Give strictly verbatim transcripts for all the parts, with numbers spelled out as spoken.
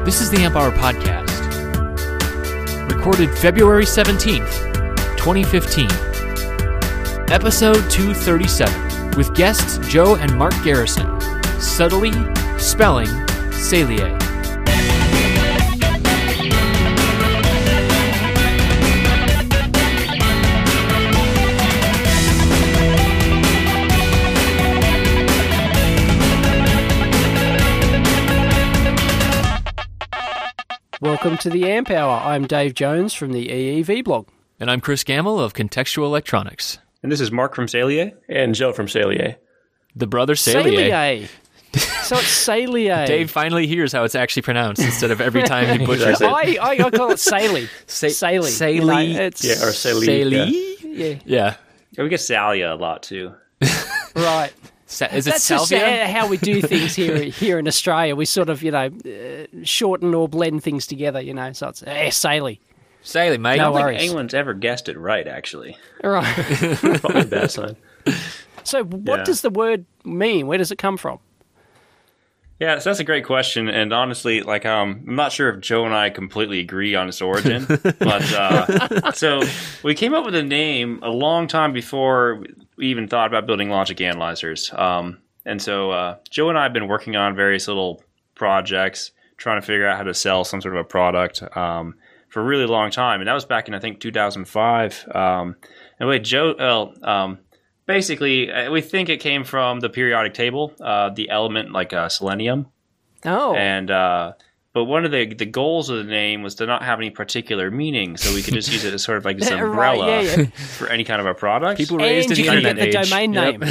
This is the Amp Hour Podcast, recorded February seventeenth, twenty fifteen, episode two thirty-seven, with guests Joe and Mark Garrison, subtly spelling Saillier. Welcome to the Amp Hour. I'm Dave Jones from the E E V blog. And I'm Chris Gamble of Contextual Electronics. And this is Mark from Saillier. And Joe from Saillier. The brother Saillier. Saillier. So it's Saillier. Dave finally hears how it's actually pronounced instead of every time he butchers it. I, I, I call it Sailly. Sa- Sailly. Sailly. You know, it's, Yeah, or Sailly. Sailly? yeah. Yeah. Yeah, we get Salia a lot too. Right. Sa- is it That's just Salvia? uh, how we do things here here in Australia. We sort of, you know, uh, shorten or blend things together, you know. So it's eh, Sailly. Sailly, mate. I No don't think worries. anyone's ever guessed it right, actually. Right. Probably a bad sign. So what Yeah. does the word mean? Where does it come from? Yeah, so that's a great question, and honestly, like, um, I'm not sure if Joe and I completely agree on its origin, but uh, so we came up with a name a long time before we even thought about building logic analyzers. Um, and so uh, Joe and I have been working on various little projects, trying to figure out how to sell some sort of a product um, for a really long time, and that was back in I think two thousand five. Um, and wait, Joe, well, um, basically, uh, we think it came from the periodic table, uh, the element like uh, selenium. Oh. And uh, but one of the the goals of the name was to not have any particular meaning, so we could just use it as sort of like this Right, umbrella yeah, yeah. for any kind of a product. People raised and in you the can internet get the age. domain name.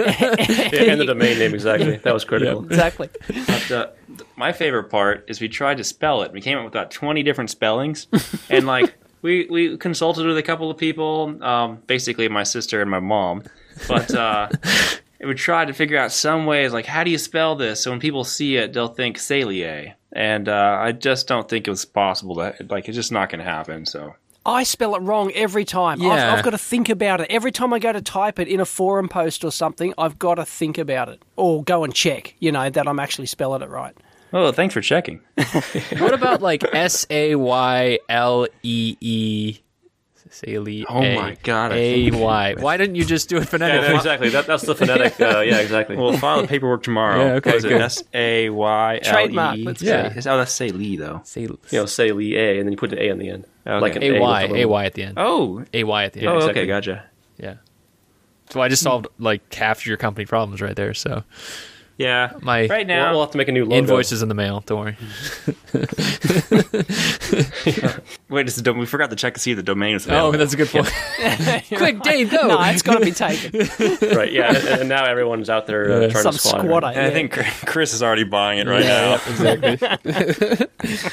Yeah, and the domain name, exactly. That was critical. Exactly. But, uh, th- my favorite part is we tried to spell it. We came up with about twenty different spellings, and like we we consulted with a couple of people, um, basically my sister and my mom, but. Uh, We tried to figure out some ways, like, how do you spell this? So when people see it, they'll think Saillier. And uh, I just don't think it was possible. To, like, it's just not going to happen, so... I spell it wrong every time. I've, Yeah. I've got to think about it. Every time I go to type it in a forum post or something, I've got to think about it. Or go and check, you know, that I'm actually spelling it right. Oh, thanks for checking. What about like S A Y L E E? Sailly. Oh my God, I A think- Y. Why didn't you just do it Yeah, phonetically? no, exactly. That, that's the phonetic. Uh, yeah, exactly. We'll file the paperwork tomorrow. Yeah, okay, What is it? good. S A Y L E E? Trademark, let's Yeah. Say- Oh, that's Sailly, though. Sailly. you know, say Lee A, and then you put an A on the end. Okay. Like an A Y. with a A little- Y at the end. Oh, A Y at the end. oh, exactly. okay, gotcha. Yeah. So I just solved like half your company problems right there. So Yeah. my right We'll, now, we'll have to make a new logo. invoice is in the mail. Don't worry. wait, it's the dom- we forgot to check to see if the domain is Oh, available. that's a good point. Quick, Dave, go. No, it's got to be taken. Right, yeah. And, and now everyone's out there uh, Yeah. trying Some to squat. squatter. And I yeah. think Chris is already buying it right Yeah, now. yeah, exactly.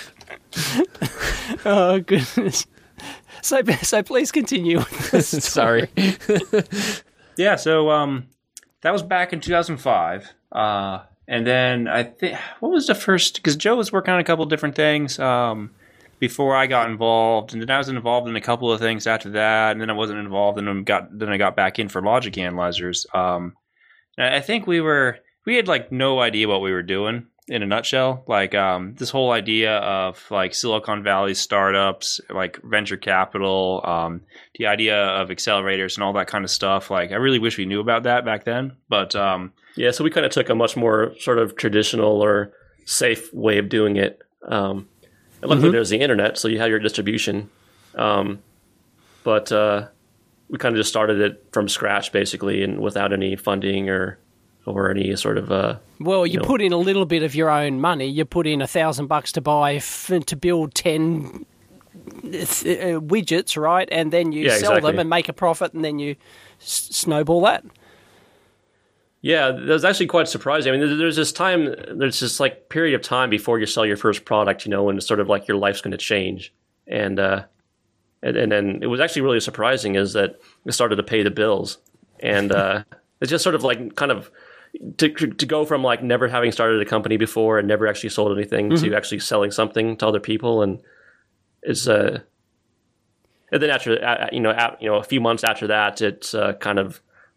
Oh, goodness. So, so please continue. Sorry. Yeah, so um, that was back in two thousand five. Uh, and then I think, what was the first? Because Joe was working on a couple of different things um, before I got involved, and then I was involved in a couple of things after that, and then I wasn't involved, and then got then I got back in for logic analyzers. Um, and I think we were we had like no idea what we were doing. In a nutshell, like um, this whole idea of like Silicon Valley startups, like venture capital, um, the idea of accelerators and all that kind of stuff. Like, I really wish we knew about that back then. But um, Yeah, so we kind of took a much more sort of traditional or safe way of doing it. Um, and luckily, there's the internet, so you have your distribution. Um, but uh, we kind of just started it from scratch, basically, and without any funding or or any sort of uh, Well, you You know. put in a little bit of your own money. You put in a thousand bucks to buy f- to build ten th- uh, widgets, right? And then you Yeah, sell exactly. them and make a profit, and then you s- snowball that. Yeah, that was actually quite surprising. I mean, there- there's this time, there's this like period of time before you sell your first product, you know, when it's sort of like your life's going to change, and uh, and and then it was actually really surprising is that it started to pay the bills, and uh, it's just sort of like kind of to to go from like never having started a company before and never actually sold anything to actually selling something to other people, and it's uh, and then after uh, you know, at, you know, a few months after that, it's uh, kind of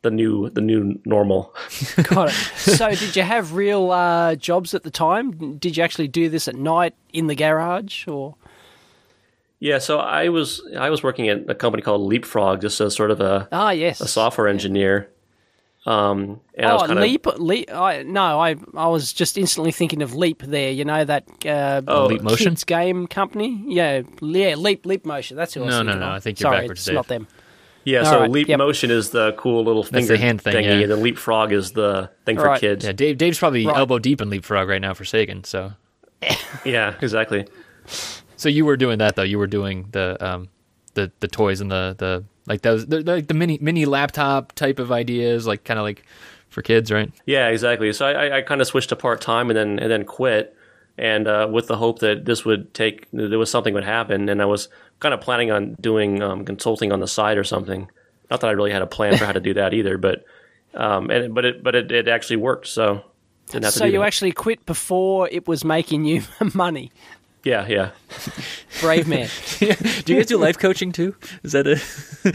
the new the new normal. Got it. So, did you have real uh, jobs at the time? Did you actually do this at night in the garage, or? Yeah, so I was I was working at a company called Leapfrog, just as sort of a Ah, yes, a software engineer. Um, and I was oh, kind Leap, Leap. I, no, I I was just instantly thinking of Leap. There, you know that uh, Oh, Leap Motion? kids game company. Yeah, yeah, Leap Leap Motion. That's who I was No, no, thinking no, of. I think you're Sorry, backwards, it's Dave. not them. Yeah, All so right, Leap yep. Motion is the cool little That's finger the hand thing, thingy, yeah. and then Leapfrog is the thing for Right. kids. Yeah, Dave. Dave's probably Right. elbow deep in Leapfrog right now for Sagan. So, Yeah, exactly. so you were doing that though. You were doing the um, the the toys and the the like those the, the, like the mini mini laptop type of ideas, like kind of like for kids, right? Yeah, exactly. So I, I, I kind of switched to part time and then and then quit, and uh, with the hope that this would take there was something would happen, and I was kind of planning on doing um, consulting on the side or something. Not that I really had a plan for how to do that either, but um, and but it but it, it actually worked. So didn't have So to do you that. actually quit before it was making you money. Yeah, yeah. Brave man. Do you guys do life coaching too? Is that a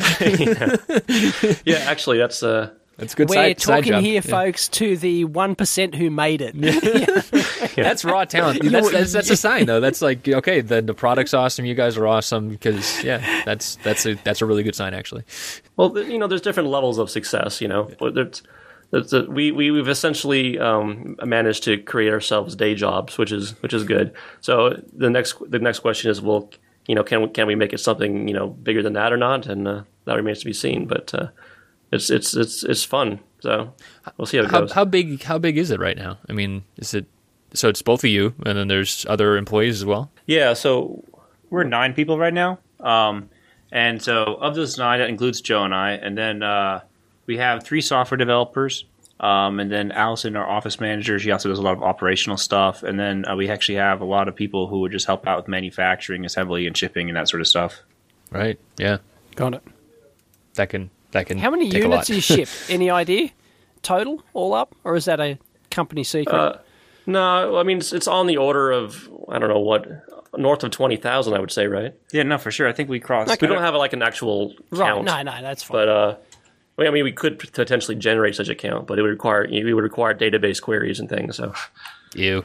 Yeah, actually, that's uh, that's a good We're side, side talking job. here, Yeah. folks, to the one percent who made it. That's raw talent. That's, that's that's a sign though. That's like okay, the the product's awesome. You guys are awesome because yeah, that's that's a that's a really good sign actually. well, th- you know, there's different levels of success. You know, But there's, there's a, we we we've essentially um, managed to create ourselves day jobs, which is which is good. So the next the next question is, well, you know, can we, can we make it something you know bigger than that or not? And uh, that remains to be seen. But uh, it's it's it's it's fun. So we'll see how it How goes. how big how big is it right now? I mean, is it so it's both of you and then there's other employees as well? yeah. So We're nine people right now. Um, and so of those nine, that includes Joe and I. And then uh, we have three software developers. Um, and then Allison, our office manager, she also does a lot of operational stuff. And then uh, we actually have a lot of people who would just help out with manufacturing, assembly, and shipping, and that sort of stuff. Right. Yeah. Got it. That can that can How many take a units lot. you ship? Any idea? Total, all up? Or is that a company secret? Uh, no, I mean it's, it's on the order of I don't know what north of twenty thousand, I would say, right? Yeah, no, for sure. I think we crossed. We don't have like an actual right. count. No, no, that's fine. But uh, well, I mean, we could potentially generate such a count, but it would require we would require database queries and things. So You.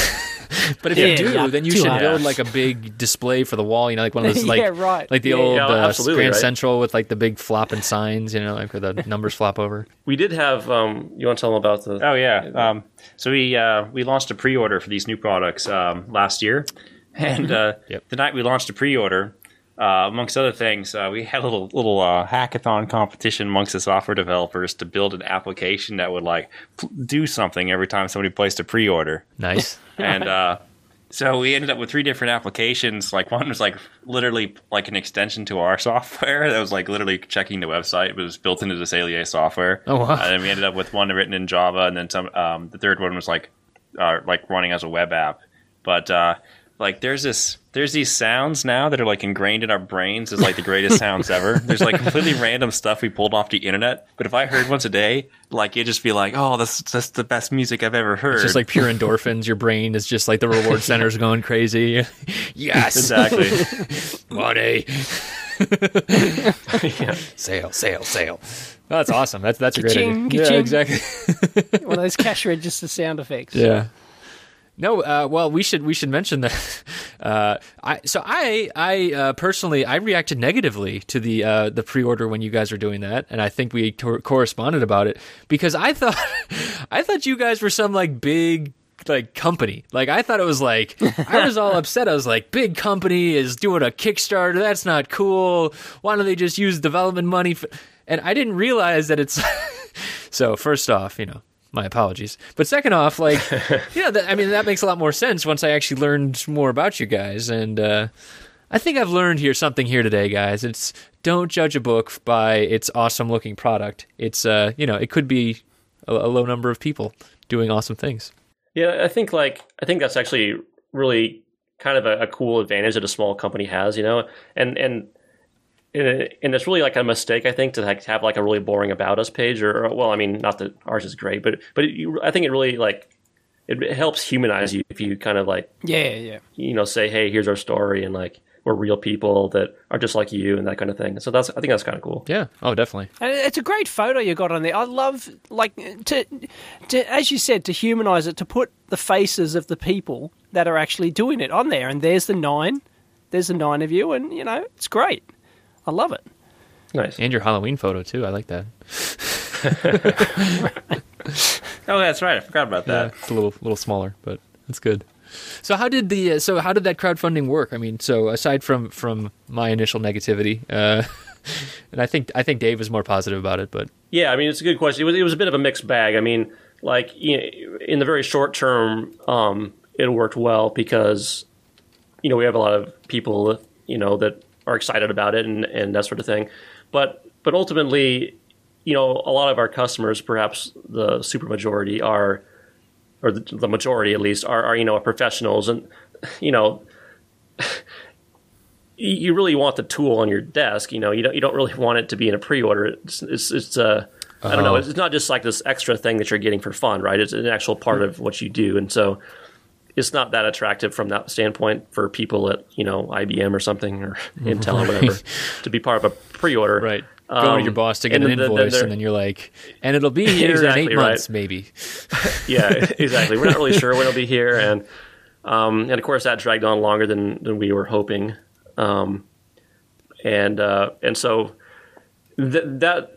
But if Yeah, you do, yeah, then you too should hard. build like a big display for the wall. You know, like one of those like Yeah, right. like the Yeah, old yeah, uh, absolutely, Grand right. Central with like the big flopping signs. You know, like where the numbers flop over. we did have. Um, you want to tell them about the? Oh yeah. Um, so we uh, we launched a pre-order for these new products um, last year, and uh, Yep. the night we launched a pre-order, uh, amongst other things, uh, we had a little little uh, hackathon competition amongst the software developers to build an application that would like p- do something every time somebody placed a pre-order, Nice. and uh, so we ended up with three different applications. Like one was like literally like an extension to our software that was like literally checking the website. It was built into the Salier software. Oh, wow. And then we ended up with one written in Java, and then some. Um, the third one was like uh, like running as a web app. But uh, like there's this there's these sounds now that are like ingrained in our brains as like the greatest sounds ever. There's like completely random stuff we pulled off the internet. But if I heard once a day, like it'd just be like, oh, that's that's the best music I've ever heard. It's just like pure endorphins. Your brain is just like the reward center's going crazy. Yes. exactly. Money. yeah. Sale, sale, sale. Oh, that's awesome. That's that's a great Ka-ching, idea. Yeah, ka-ching. exactly. One of those cash register sound effects. Yeah. No, uh, well, we should we should mention that. Uh, I so I I uh, personally I reacted negatively to the uh, the pre-order when you guys were doing that, and I think we tor- corresponded about it because I thought I thought you guys were some like big like company. Like I thought it was like I was all upset. I was like, big company is doing a Kickstarter. That's not cool. Why don't they just use development money? For-? And I didn't realize that it's so. First off, you know. My apologies. But second off, like, yeah, that, I mean, that makes a lot more sense once I actually learned more about you guys. And uh, I think I've learned here something here today, guys. It's don't judge a book by its awesome looking product. It's, uh, you know, it could be a, a low number of people doing awesome things. Yeah, I think like I think that's actually really kind of a, a cool advantage that a small company has, you know, and and and it's really like a mistake I think to like have like a really boring about us page, or, or well, I mean, not that ours is great, but but it, you, I think it really like it helps humanize you if you kind of like Yeah, yeah. you know say, hey, here's our story, and like were real people that are just like you and that kind of thing. So that's I think that's kind of cool. Yeah. Oh, definitely. And it's a great photo you got on there. I love, like, to, to as you said, to humanize it, to put the faces of the people that are actually doing it on there. And there's the nine. There's the nine of you, and, you know, it's great. I love it. Nice. And your Halloween photo, too. I like that. Oh, that's right. I forgot about that. Yeah, it's a little little smaller, but it's good. So how did the uh, so how did that crowdfunding work? I mean, so aside from, from my initial negativity, uh, and I think I think Dave is more positive about it, but yeah, I mean, it's a good question. It was it was a bit of a mixed bag. I mean, like, you know, in the very short term, um, it worked well because, you know, we have a lot of people, you know, that are excited about it and, and that sort of thing. But but ultimately, you know, a lot of our customers, perhaps the super majority, are, or the, the majority at least, are, are, you know, professionals. And, you know, you really want the tool on your desk. You know, you don't you don't really want it to be in a pre-order. It's, it's, it's uh, I don't know, it's not just like this extra thing that you're getting for fun, right? It's an actual part of what you do. And so it's not that attractive from that standpoint for people at, you know, I B M or something, or Intel or whatever, to be part of a pre-order. right, Um, going to your boss to get an and then- invoice, then and then you're like, and it'll be here Exactly in eight right. months, maybe. Yeah, exactly. We're not really sure when it'll be here, and um, and of course that dragged on longer than, than we were hoping, um, and uh, and so th- that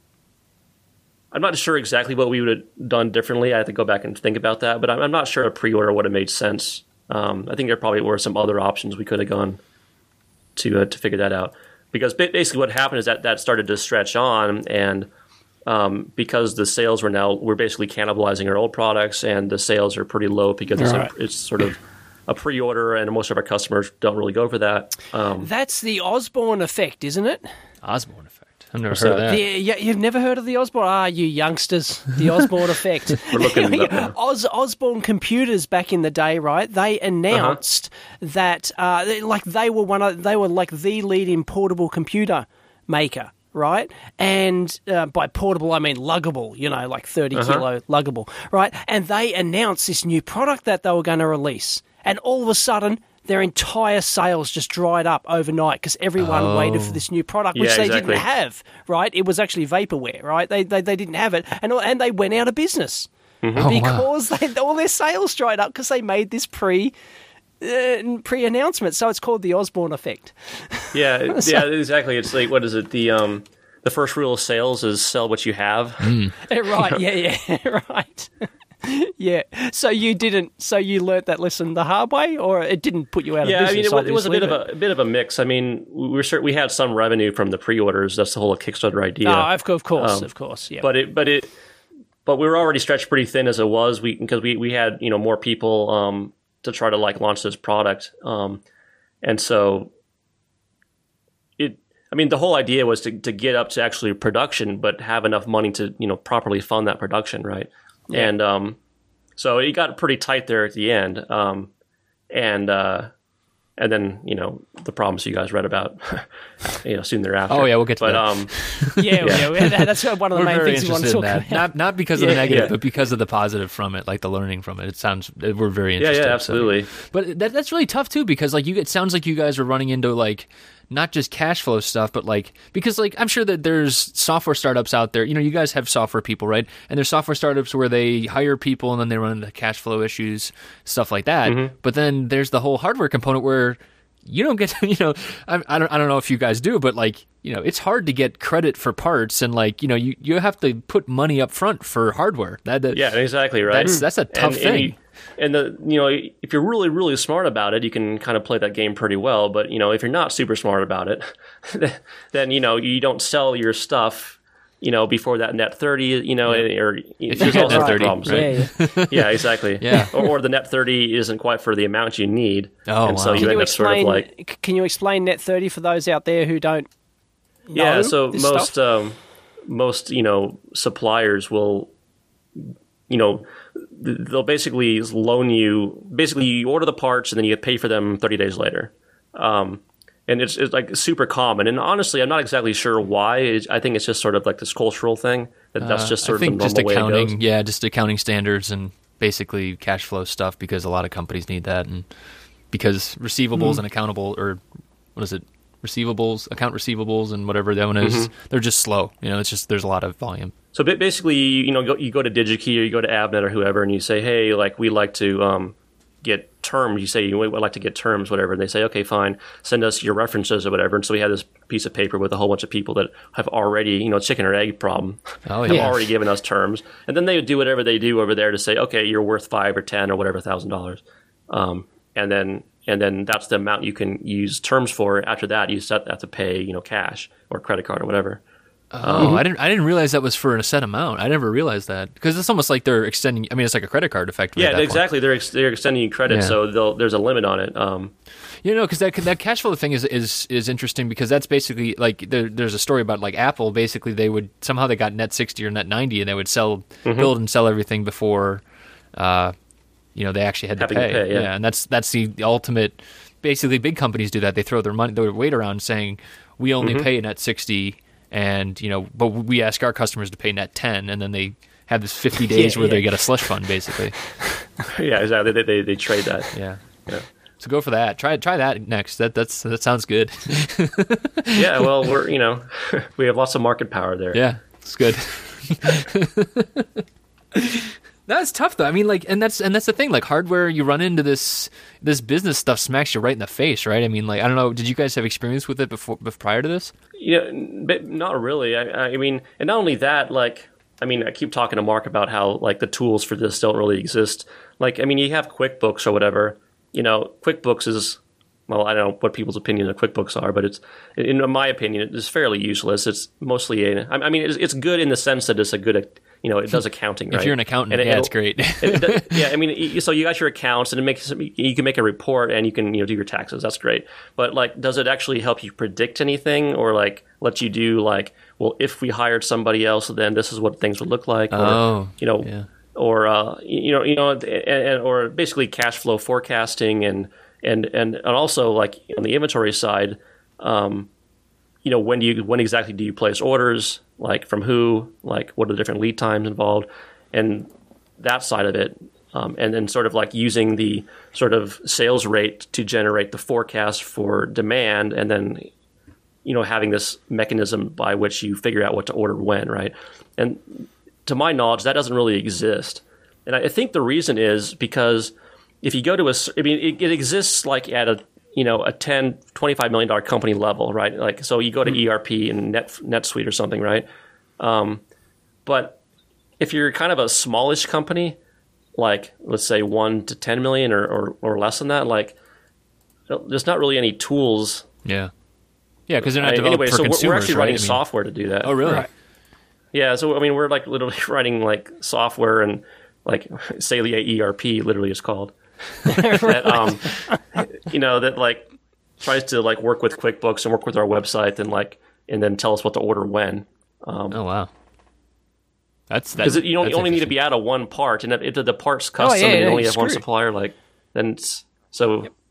I'm not sure exactly what we would have done differently. I have to go back and think about that, but I'm, I'm not sure a pre-order would have made sense. Um, I think there probably were some other options we could have gone to uh, to figure that out, because ba- basically what happened is that that started to stretch on, and um, because the sales were now we're basically cannibalizing our old products, and the sales are pretty low because it's, Right. a, it's sort of a pre-order, and most of our customers don't really go for that. Um, That's the Osborne effect, isn't it? Osborne effect. I've never What's heard of that? that. The, yeah, you've never heard of the Osborne? Ah, you youngsters. The Osborne effect. We're looking it up now. Os, Osborne Computers back in the day, right? They announced that, uh, they- like, they were one of, they were like the leading portable computer maker, right? And uh, by portable, I mean luggable, you know, like thirty kilo luggable, right? And they announced this new product that they were going to release. And all of a sudden, their entire sales just dried up overnight because everyone Oh. waited for this new product, which Yeah, they exactly. didn't have, right? It was actually vaporware, right? They they, they didn't have it, and and they went out of business Oh, wow. because they, all their sales dried up because they made this pre uh, pre announcement. So it's called the Osborne effect. yeah, yeah, exactly. It's like, what is it? The um, the first rule of sales is sell what you have. Right? Yeah, yeah, right. Yeah. So you didn't. So you learnt that lesson the hard way, or it didn't put you out Yeah, of I mean, business. it was, it was a bit obviously, of a, a bit of a mix. I mean, we were cert- we had some revenue from the pre-orders. That's the whole Kickstarter idea. but- Oh, of course, of course, Um, of course. Yeah. but it, but it, but we were already stretched pretty thin as it was. We because we, we had you know more people um, to try to like launch this product, um, and so it. I mean, the whole idea was to to get up to actually production, but have enough money to you know properly fund that production, right? Yeah. And um, so it got pretty tight there at the end, um, and uh, and then you know the problems you guys read about, you know, soon thereafter. Oh, yeah, we'll get to but, that. Um, yeah, yeah, yeah, that's one of the We're main very things we want to interested in talk that. about. Not not because of the Yeah, negative, yeah. but because of the positive from it, like the learning from it. It sounds we're very yeah, interested. yeah, so- absolutely. But that, that's really tough too, because like you, it sounds like you guys are running into like not just cash flow stuff, but like because like I'm sure that there's software startups out there. You know, you guys have software people, right? And there's software startups where they hire people and then they run into cash flow issues, stuff like that. Mm-hmm. But then there's the whole hardware component where you don't get to, you know, I, I don't I don't know if you guys do, but like you know, it's hard to get credit for parts, and like you know, you, you have to put money up front for hardware. That, that Yeah, exactly right. That's that's a tough and, thing. And, you, and the you know if you're really really smart about it, you can kind of play that game pretty well. But you know if you're not super smart about it, then you know you don't sell your stuff. You know before that net thirty. You know or If there's you get all net sorts of thirty, problems. Yeah, yeah. Yeah, exactly. Yeah. or, or the net thirty isn't quite for the amount you need. Oh, and so wow. you Can end you up sort of explain? like Can you explain Net thirty for those out there who don't? yeah. know So this most stuff? um, most you know suppliers will you know th- they'll basically loan you. Basically, you order the parts and then you pay for them thirty days later. Um, and it's, it's like super common. And honestly, I'm not exactly sure why. It's, I think it's just sort of like this cultural thing that that's just sort Uh, I think of the just normal way it goes. accounting, yeah, just accounting standards and basically cash flow stuff because a lot of companies need that, and because receivables Hmm. and accountable or what is it, receivables, account receivables, and whatever that one is. Mm-hmm. They're just slow. You know, it's just there's a lot of volume. So basically, you know, go, you go to DigiKey or you go to Avnet or whoever, and you say, hey, like we like to um, get terms. You say you would like to get terms, whatever, and they say, okay, fine, send us your references or whatever. And so we have this piece of paper with a whole bunch of people that have already, you know, chicken or egg problem, oh, have yeah. already given us terms, and then they would do whatever they do over there to say, okay, you're worth five or ten or whatever thousand dollars, um, and then and then that's the amount you can use terms for. After that, you set have to pay, you know, cash or credit card or whatever. Oh, um, I didn't. I didn't realize that was for a set amount. I never realized that because it's almost like they're extending. I mean, it's like a credit card, effectively. Yeah, exactly. Point. They're ex- they're extending you credit, yeah. so there's a limit on it. Um, you know, because that that cash flow thing is, is is interesting because that's basically like there, there's a story about like Apple. Basically, they would somehow they got net sixty or net ninety, and they would sell, mm-hmm. build and sell everything before, uh, you know, they actually had to Having pay. to pay yeah. yeah, and that's that's the, the ultimate. Basically, big companies do that. They throw their money, their weight around, saying we only mm-hmm. pay net sixty. And, you know, but we ask our customers to pay net ten, and then they have this fifty days yeah, where yeah. they get a slush fund, basically. yeah, exactly. They, they they trade that. Yeah. yeah. So go for that. Try try that next. That that's that sounds good. yeah, well, we're, you know, we have lots of market power there. Yeah, it's good. That's tough though. I mean, like, and that's and that's the thing. Like, hardware, you run into this this business stuff smacks you right in the face, right? I mean, like, I don't know. Did you guys have experience with it before, before prior to this? Yeah, but not really. I, I mean, and not only that. Like, I mean, I keep talking to Mark about how like the tools for this don't really exist. Like, I mean, you have QuickBooks or whatever. You know, QuickBooks is well, I don't know what people's opinion of QuickBooks are, but it's, in my opinion, it's fairly useless. It's mostly a. I mean, it's, it's good in the sense that it's a good. You know, it does accounting, right? If you're an accountant, and yeah, it's great. it, it, yeah, I mean, so you got your accounts, and it makes you can make a report, and you can you know do your taxes. That's great. But like, does it actually help you predict anything, or like let you do like, well, if we hired somebody else, then this is what things would look like, or oh, you know, yeah. or uh, you know, you know, and, and, or basically cash flow forecasting, and and and and also like on the inventory side, um, you know, when do you when exactly do you place orders? Like from who, like what are the different lead times involved, and that side of it, um, and then sort of like using the sort of sales rate to generate the forecast for demand, and then you know having this mechanism by which you figure out what to order when, right? And to my knowledge, that doesn't really exist, and I think the reason is because if you go to a, I mean, it, it exists like at a you know, a ten, twenty-five million dollars company level, right? Like, so you go to mm-hmm. E R P and Net, NetSuite or something, right? Um, but if you're kind of a smallish company, like let's say one to ten million or, or, or less than that, like there's not really any tools. Yeah. Yeah. Cause they're not developed anyway, for so consumers, we're actually right? writing I mean, software to do that. Oh, really? Right. Yeah. So, I mean, we're like literally writing like software and like Salia E R P literally is called. that, um, you know, that like tries to like work with QuickBooks and work with our website and like, and then tell us what to order when. Um, oh, wow. That's because you only, you only need to be out of one part, and if, if the part's custom oh, yeah, and you yeah, only have screwed. one supplier, like then it's, so yep.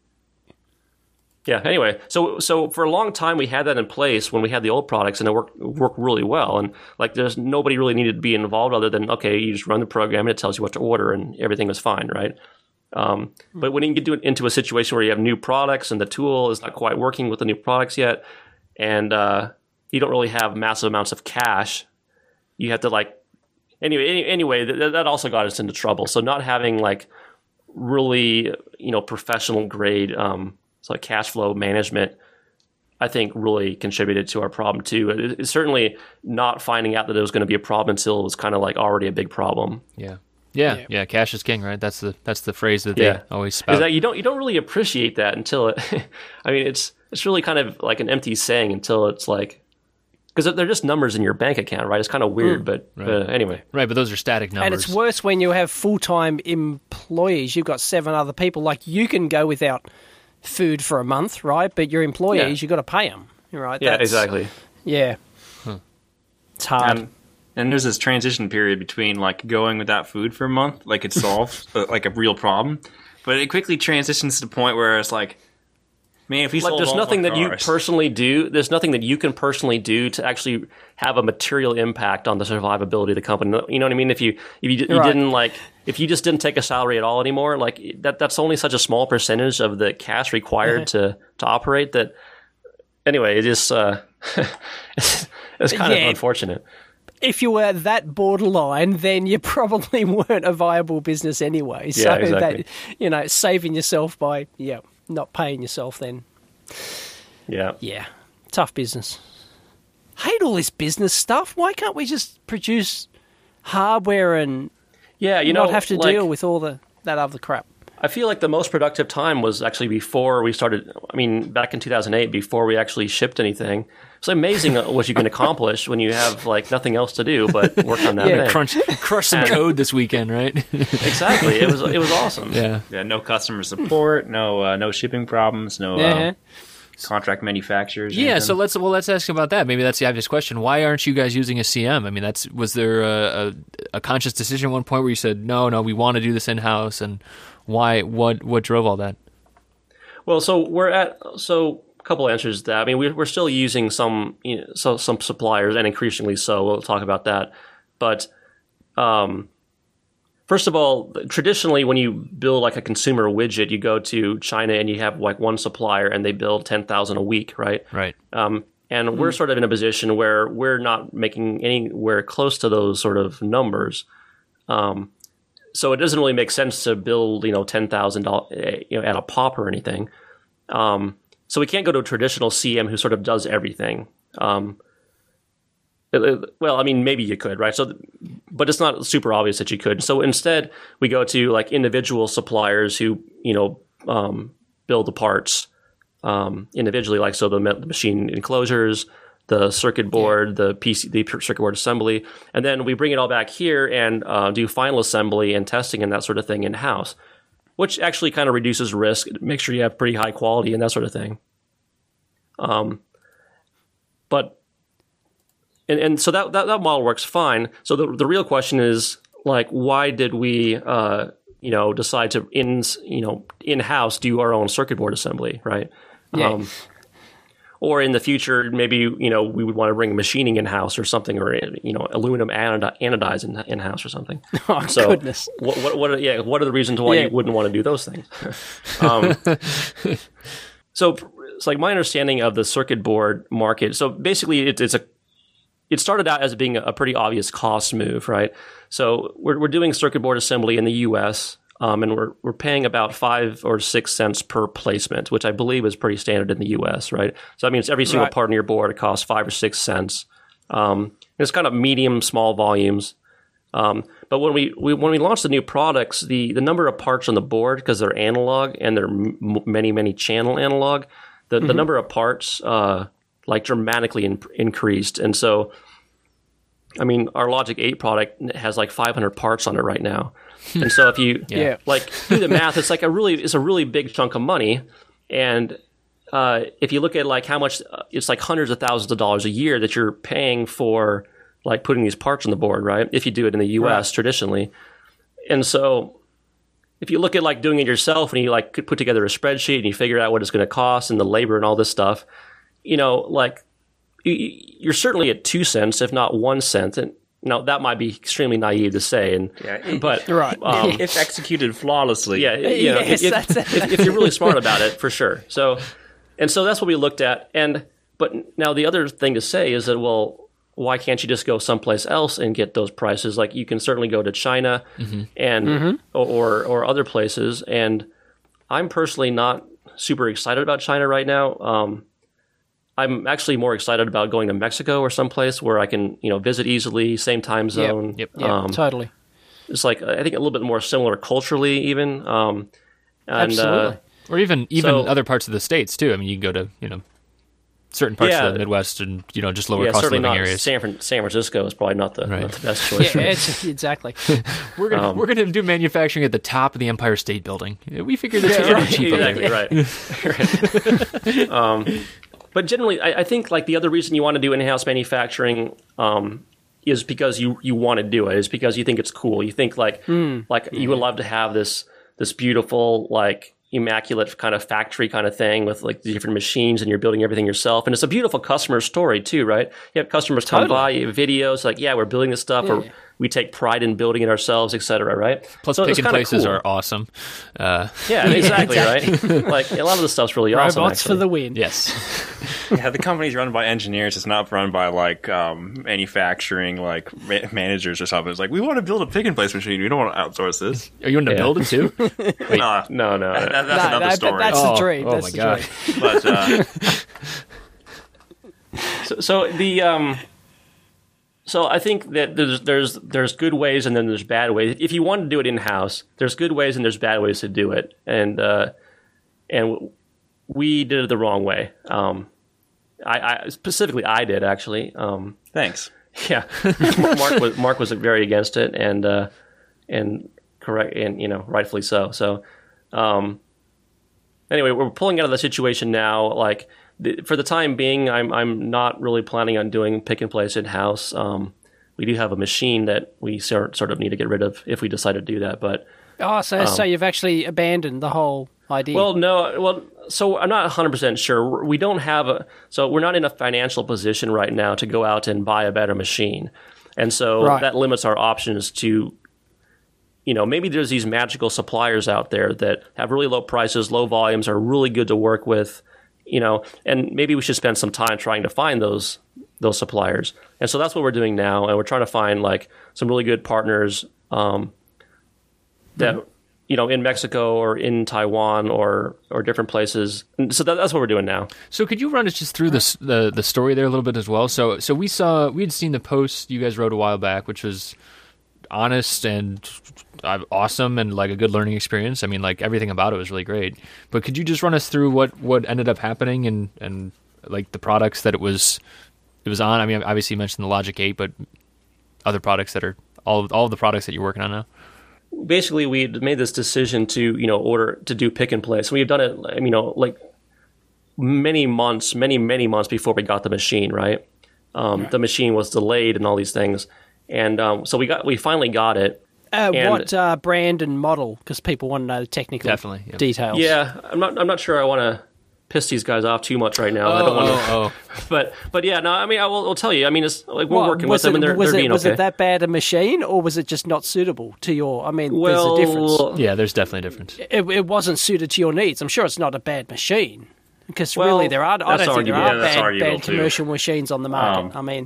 yeah. Anyway, so so for a long time we had that in place when we had the old products, and it worked worked really well. And like, there's nobody really needed to be involved other than okay, you just run the program and it tells you what to order, and everything was fine, right? Um, but when you get into a situation where you have new products and the tool is not quite working with the new products yet, and uh, you don't really have massive amounts of cash, you have to like anyway. Any, anyway, that, that also got us into trouble. So not having like really you know professional grade um, so like cash flow management, I think really contributed to our problem too. It, it's certainly not finding out that it was going to be a problem until it was kind of like already a big problem. Yeah. Yeah, yeah, yeah, cash is king, right? That's the that's the phrase that they yeah. always spout. Is that you don't you don't really appreciate that until it. I mean, it's it's really kind of like an empty saying until it's like because they're just numbers in your bank account, right? It's kind of weird, mm, but, right. but anyway, right? But those are static numbers, and it's worse when you have full time employees. You've got seven other people. Like you can go without food for a month, right? But your employees, yeah. you've got to pay them, right? Yeah, That's, exactly. Yeah, huh. It's hard. Um, And there's this transition period between like going without food for a month, like it solves like a real problem, but it quickly transitions to the point where it's like, man, if we like sold there's all nothing of that you cars, personally do. There's nothing that you can personally do to actually have a material impact on the survivability of the company. You know what I mean? If you if you, you right. didn't like if you just didn't take a salary at all anymore, like that that's only such a small percentage of the cash required to to operate that. anyway, it is uh, it's, it's kind Yeah. of unfortunate. If you were that borderline, then you probably weren't a viable business anyway. So Yeah, exactly. that, you know, saving yourself by, yeah, not paying yourself then. Yeah. Yeah, tough business. Hate all this business stuff. Why can't we just produce hardware and Yeah, you not know, have to like, deal with all the that other crap? I feel like the most productive time was actually before we started. I mean, back in two thousand eight, before we actually shipped anything. It's amazing what you can accomplish when you have like nothing else to do but work on that Yeah, thing. Crunch, crush some code this weekend, right? Exactly. It was it was awesome. yeah. Yeah, no customer support, no uh, no shipping problems, no Yeah. uh, contract manufacturers. or Yeah, anything. so let's well let's ask about that. Maybe that's the obvious question. Why aren't you guys using a C M? I mean, that's was there a, a, a conscious decision at one point where you said no, no, we want to do this in house, and why? What what drove all that? Well, so we're at so a couple answers to that. I mean, we're we're still using some you know, so some suppliers, and increasingly so. We'll talk about that. But um, first of all, traditionally, when you build like a consumer widget, you go to China and you have like one supplier, and they build ten thousand a week, right? Right. Um, and we're sort of in a position where we're not making anywhere close to those sort of numbers. Um, so it doesn't really make sense to build, you know, ten thousand dollars, you know, at a pop or anything. Um, so we can't go to a traditional C M who sort of does everything. Um, it- it- well, I mean, maybe you could, right? So, but it's not super obvious that you could. So instead, we go to like individual suppliers who, you know, um, build the parts um, individually, like so the, ma- the machine enclosures, the circuit board, the P C, the circuit board assembly, and then we bring it all back here and uh, do final assembly and testing and that sort of thing in house, which actually kind of reduces risk, makes sure you have pretty high quality and that sort of thing. Um, but and and so that that, that model works fine. So the the real question is like, why did we uh, you know decide to in you know in house do our own circuit board assembly, right? Yeah. Um, or in the future, maybe you know we would want to bring machining in house or something, or you know aluminum anodi- anodize in, in house or something. Oh, So goodness. what, what what are, yeah what are the reasons why Yeah. you wouldn't want to do those things? um, so it's like my understanding of the circuit board market. So basically, it, it's a it started out as being a pretty obvious cost move, right? So we're we're doing circuit board assembly in the U S. Um, and we're we're paying about five or six cents per placement, which I believe is pretty standard in the U S, right? So that means every single Right. part on your board costs five or six cents. Um, it's kind of medium, small volumes. Um, but when we, we when we launch the new products, the the number of parts on the board, because they're analog and they're m- many many channel analog, the the number of parts uh, like dramatically in, increased, and so. I mean, our Logic eight product has like five hundred parts on it right now. And so if you Yeah. like do the math, it's like a really it's a really big chunk of money. And uh, if you look at like how much uh, it's like hundreds of thousands of dollars a year that you're paying for like putting these parts on the board, right? If you do it in the U S Right. traditionally. And so if you look at like doing it yourself and you like could put together a spreadsheet and you figure out what it's going to cost and the labor and all this stuff, you know, like you- you're certainly at two cents, if not one cent. And now that might be extremely naive to say, and Yeah, but Right. um, if executed flawlessly. yeah, you know, Yes, if, that's it. if, if you're really smart about it, for sure. So, and so that's what we looked at. And but now the other thing to say is that, well, why can't you just go someplace else and get those prices? Like you can certainly go to China and or or other places. And I'm personally not super excited about China right now. Um, I'm actually more excited about going to Mexico or someplace where I can, you know, visit easily, same time zone. Yep. Yeah, Um, totally. it's like I think a little bit more similar culturally, even. Um, and, Absolutely. Uh, Or even even So- other parts of the states too. I mean, you can go to you know certain parts Yeah. of the Midwest and you know just lower yeah, cost certainly living not areas. San, Fran- San Francisco is probably not the, Right. not the best choice. Yeah, it's, exactly. We're gonna Um, we're gonna do manufacturing at the top of the Empire State Building. We figured it's yeah, cheap up exactly there. right. right. um, but generally, I, I think like the other reason you want to do in-house manufacturing um, is because you you want to do it. Is because you think it's cool. You think like like you would love to have this this beautiful like immaculate kind of factory kind of thing with like the different machines and you're building everything yourself. And it's a beautiful customer story too, right? You have customers come Totally. by, you have videos like, yeah, we're building this stuff. Or we take pride in building it ourselves, et cetera. Right? Plus, so picking places cool. are awesome. Uh, yeah, exactly. Right? Like a lot of the stuff's really Robots awesome. Robots for the win. Yes. Yeah, the company's run by engineers. It's not run by like um, manufacturing, like ma- managers or something. It's like, we want to build a pick and place machine. We don't want to outsource this. Are you want to Yeah. build it too? Wait. Uh, No, no. that, that's No, another no, story. but that's Oh, the dream. oh that's my the God. dream. But uh, So, so the um, so I think that there's there's there's good ways and then there's bad ways. If you want to do it in house, there's good ways and there's bad ways to do it, and uh, and we did it the wrong way. Um, I, I specifically I did actually. Um, thanks. yeah, Mark was Mark was very against it, and uh, and correct, and you know rightfully so. So um, anyway, we're pulling out of the situation now. Like. For the time being, I'm I'm not really planning on doing pick and place in house. Um, we do have a machine that we sort sort of need to get rid of if we decide to do that. But Oh, so so you've actually abandoned the whole idea. well, no, well, so I'm not one hundred percent sure. We don't have a so we're not in a financial position right now to go out and buy a better machine, and so Right. that limits our options to. You know, maybe there's these magical suppliers out there that have really low prices, low volumes, are really good to work with. You know, and maybe we should spend some time trying to find those those suppliers. And so that's what we're doing now, and we're trying to find like some really good partners um, that mm-hmm. you know in Mexico or in Taiwan or or different places. And so that, that's what we're doing now. So could you run us just through this, the the story there a little bit as well? So so we saw we had seen the post you guys wrote a while back, which was honest and uh, awesome and like a good learning experience. I mean, like everything about it was really great. But could you just run us through what, what ended up happening and, and like the products that it was it was on? I mean, obviously you mentioned the Logic eight, but other products that are all of, all of the products that you're working on now. Basically, we made this decision to you know order to do pick and place. We've done it, you know, like many months, many many months before we got the machine. Right, um, right. The machine was delayed and all these things. And um, so we got, we finally got it. Uh, and, what uh, brand and model? Because people want to know the technical Definitely, yeah. details. Yeah, I'm not. I'm not sure. I want to piss these guys off too much right now. Oh, I don't want to. oh, oh. But but yeah, no. I mean, I will I'll tell you. I mean, it's like we're What, working was with them, it, and they're, was they're it, being was okay. it that bad a machine, or was it just not suitable to your? I mean, well, there's a difference. Yeah, there's definitely a difference. It, it wasn't suited to your needs. I'm sure it's not a bad machine. Because Well, really, there are. I don't that's think there arguable. are Yeah, that's bad, arguable, bad too. commercial machines on the market. Um, I mean,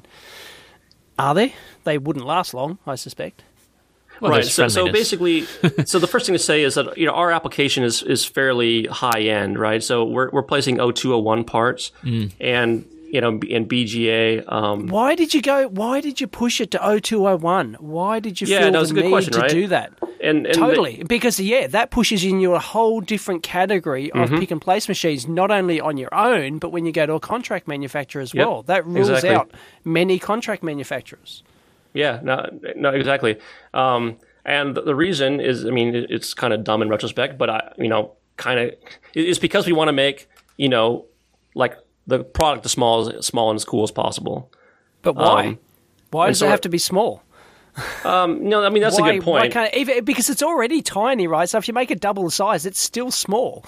are they? They wouldn't last long, I suspect. Well, right. there's So, so friendliness. basically, so the first thing to say is that you know our application is is fairly high end, right? So we're we're placing O two O one parts and you know and B G A. Um, Why did you go? Why did you push it to O two O one? Why did you Yeah, feel that was the a good need question, to right? do that? and, and Totally, because yeah, that pushes you into a whole different category of Mm-hmm. pick and place machines, not only on your own, but when you go to a contract manufacturer as Yep, well. That rules exactly. out many contract manufacturers. Yeah, no, no, exactly. Um, and the reason is, I mean, it- it's kind of dumb in retrospect, but I, you know, kind of, it's because we want to make, you know, like the product as small as small and as cool as possible. But why? Um, why and does so it it- have to be small? Um, no, I mean that's why, a good Why point. can't it, even, because it's already tiny, right? So if you make it double the size, it's still small.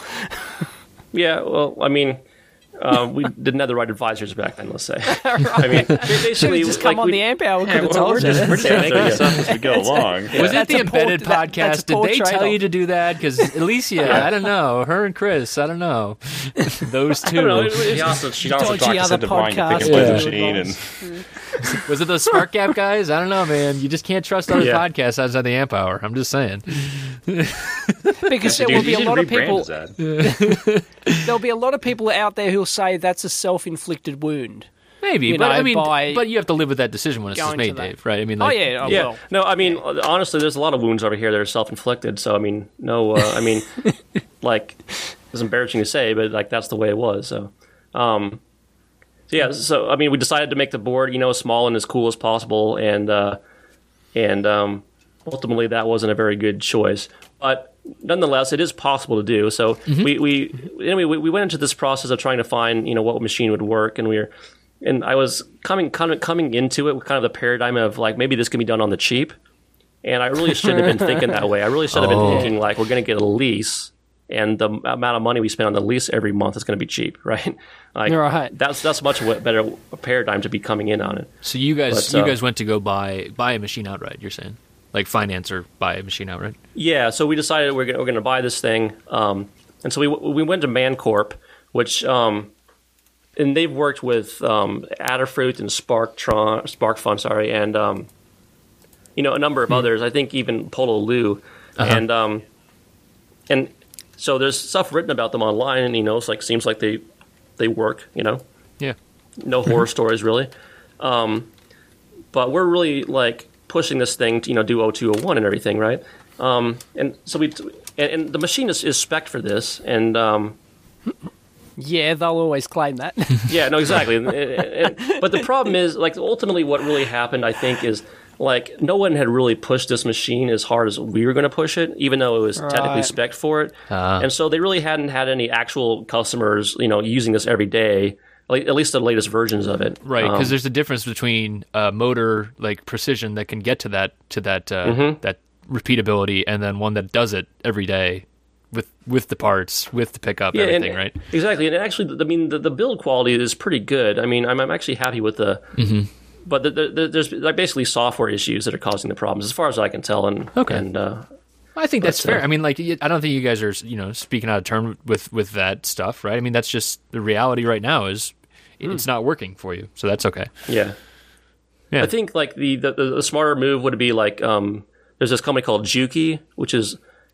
Yeah, well, I mean, uh, we didn't have the right advisors back then. Let's say. I mean, Should basically, have just come like, on we- the amp hour. We could have we're told you. just, we're just Yeah, making yeah. this up as we go along. Was it That's the a poor- embedded that- that's podcast? a Did poor they tell trade-off. you to do that? Because Alicia, I don't know. Her and Chris, I don't know. Those two. I don't know. It- She it's- also, she also Dodgy talked us other into buying the pick and podcasts. place Yeah. machine, and Was it those Spark Gap guys? I don't know, man. You just can't trust other Yeah. podcasts outside the amp hour. I'm just saying. Because there Dude, will be you a should lot of rebrand people. that. There'll be a lot of people out there who'll say that's a self-inflicted wound. Maybe, You but know, I mean, by but you have to live with that decision when it's just going to made, that. Dave. Right? I mean, Oh like, yeah, oh, Yeah, well. no, I mean, honestly, there's a lot of wounds over here that are self-inflicted. So, I mean, no, uh, I mean, like, it's embarrassing to say, but like that's the way it was. So, um, so yeah, so I mean, we decided to make the board, you know, as small and as cool as possible, and uh, and um, ultimately that wasn't a very good choice, but nonetheless, it is possible to do. So Mm-hmm. we we anyway we, we went into this process of trying to find you know what machine would work, and we were. And I was coming, coming, coming into it with kind of the paradigm of like maybe this can be done on the cheap, and I really shouldn't have been thinking that way. I really should have Oh. been thinking like we're going to get a lease and the amount of money we spend on the lease every month is going to be cheap, right? Like, right. That's that's much a better paradigm to be coming in on it. So you guys, But, you uh, guys went to go buy buy a machine outright. You're saying, like finance or buy a machine outright? Yeah, so we decided we're gonna, we're going to buy this thing, um, and so we we went to Mancorp, which um, and they've worked with um, Adafruit and SparkTron, SparkFun, sorry, and um, you know a number of others. I think even Pololu, Uh-huh. and um, and so there's stuff written about them online, and you know, it's like seems like they they work, you know. Yeah. No horror stories really, um, but we're really like pushing this thing to you know do oh two oh one and everything, right? Um, and so we and, and the machine is, is spec'd for this, and um, Yeah, they'll always claim that. yeah, no, exactly. And- and- and- but the problem is, like, ultimately, what really happened, I think, is like no one had really pushed this machine as hard as we were going to push it, even though it was technically Right. spec'd for it. Ah. And so they really hadn't had any actual customers, you know, using this every day. Like, at least the latest versions of it, Right, because Um, there's a difference between uh, motor like precision that can get to that to that uh, Mm-hmm. that repeatability, and then one that does it every day with with the parts, with the pickup, Yeah, everything. and, Right. Exactly, and actually, I mean, the, the build quality is pretty good. I mean, I'm, I'm actually happy with the, Mm-hmm. but the, the, the, there's like basically software issues that are causing the problems, as far as I can tell. And Okay. and uh, I think that's But, uh, fair. I mean, like, y- I don't think you guys are, you know, speaking out of turn with with that stuff, right? I mean, that's just the reality right now. Is Hmm. it's not working for you, so that's okay. yeah. Yeah. I think like the, the, the smarter move would be like um, there's this company called Juki, which is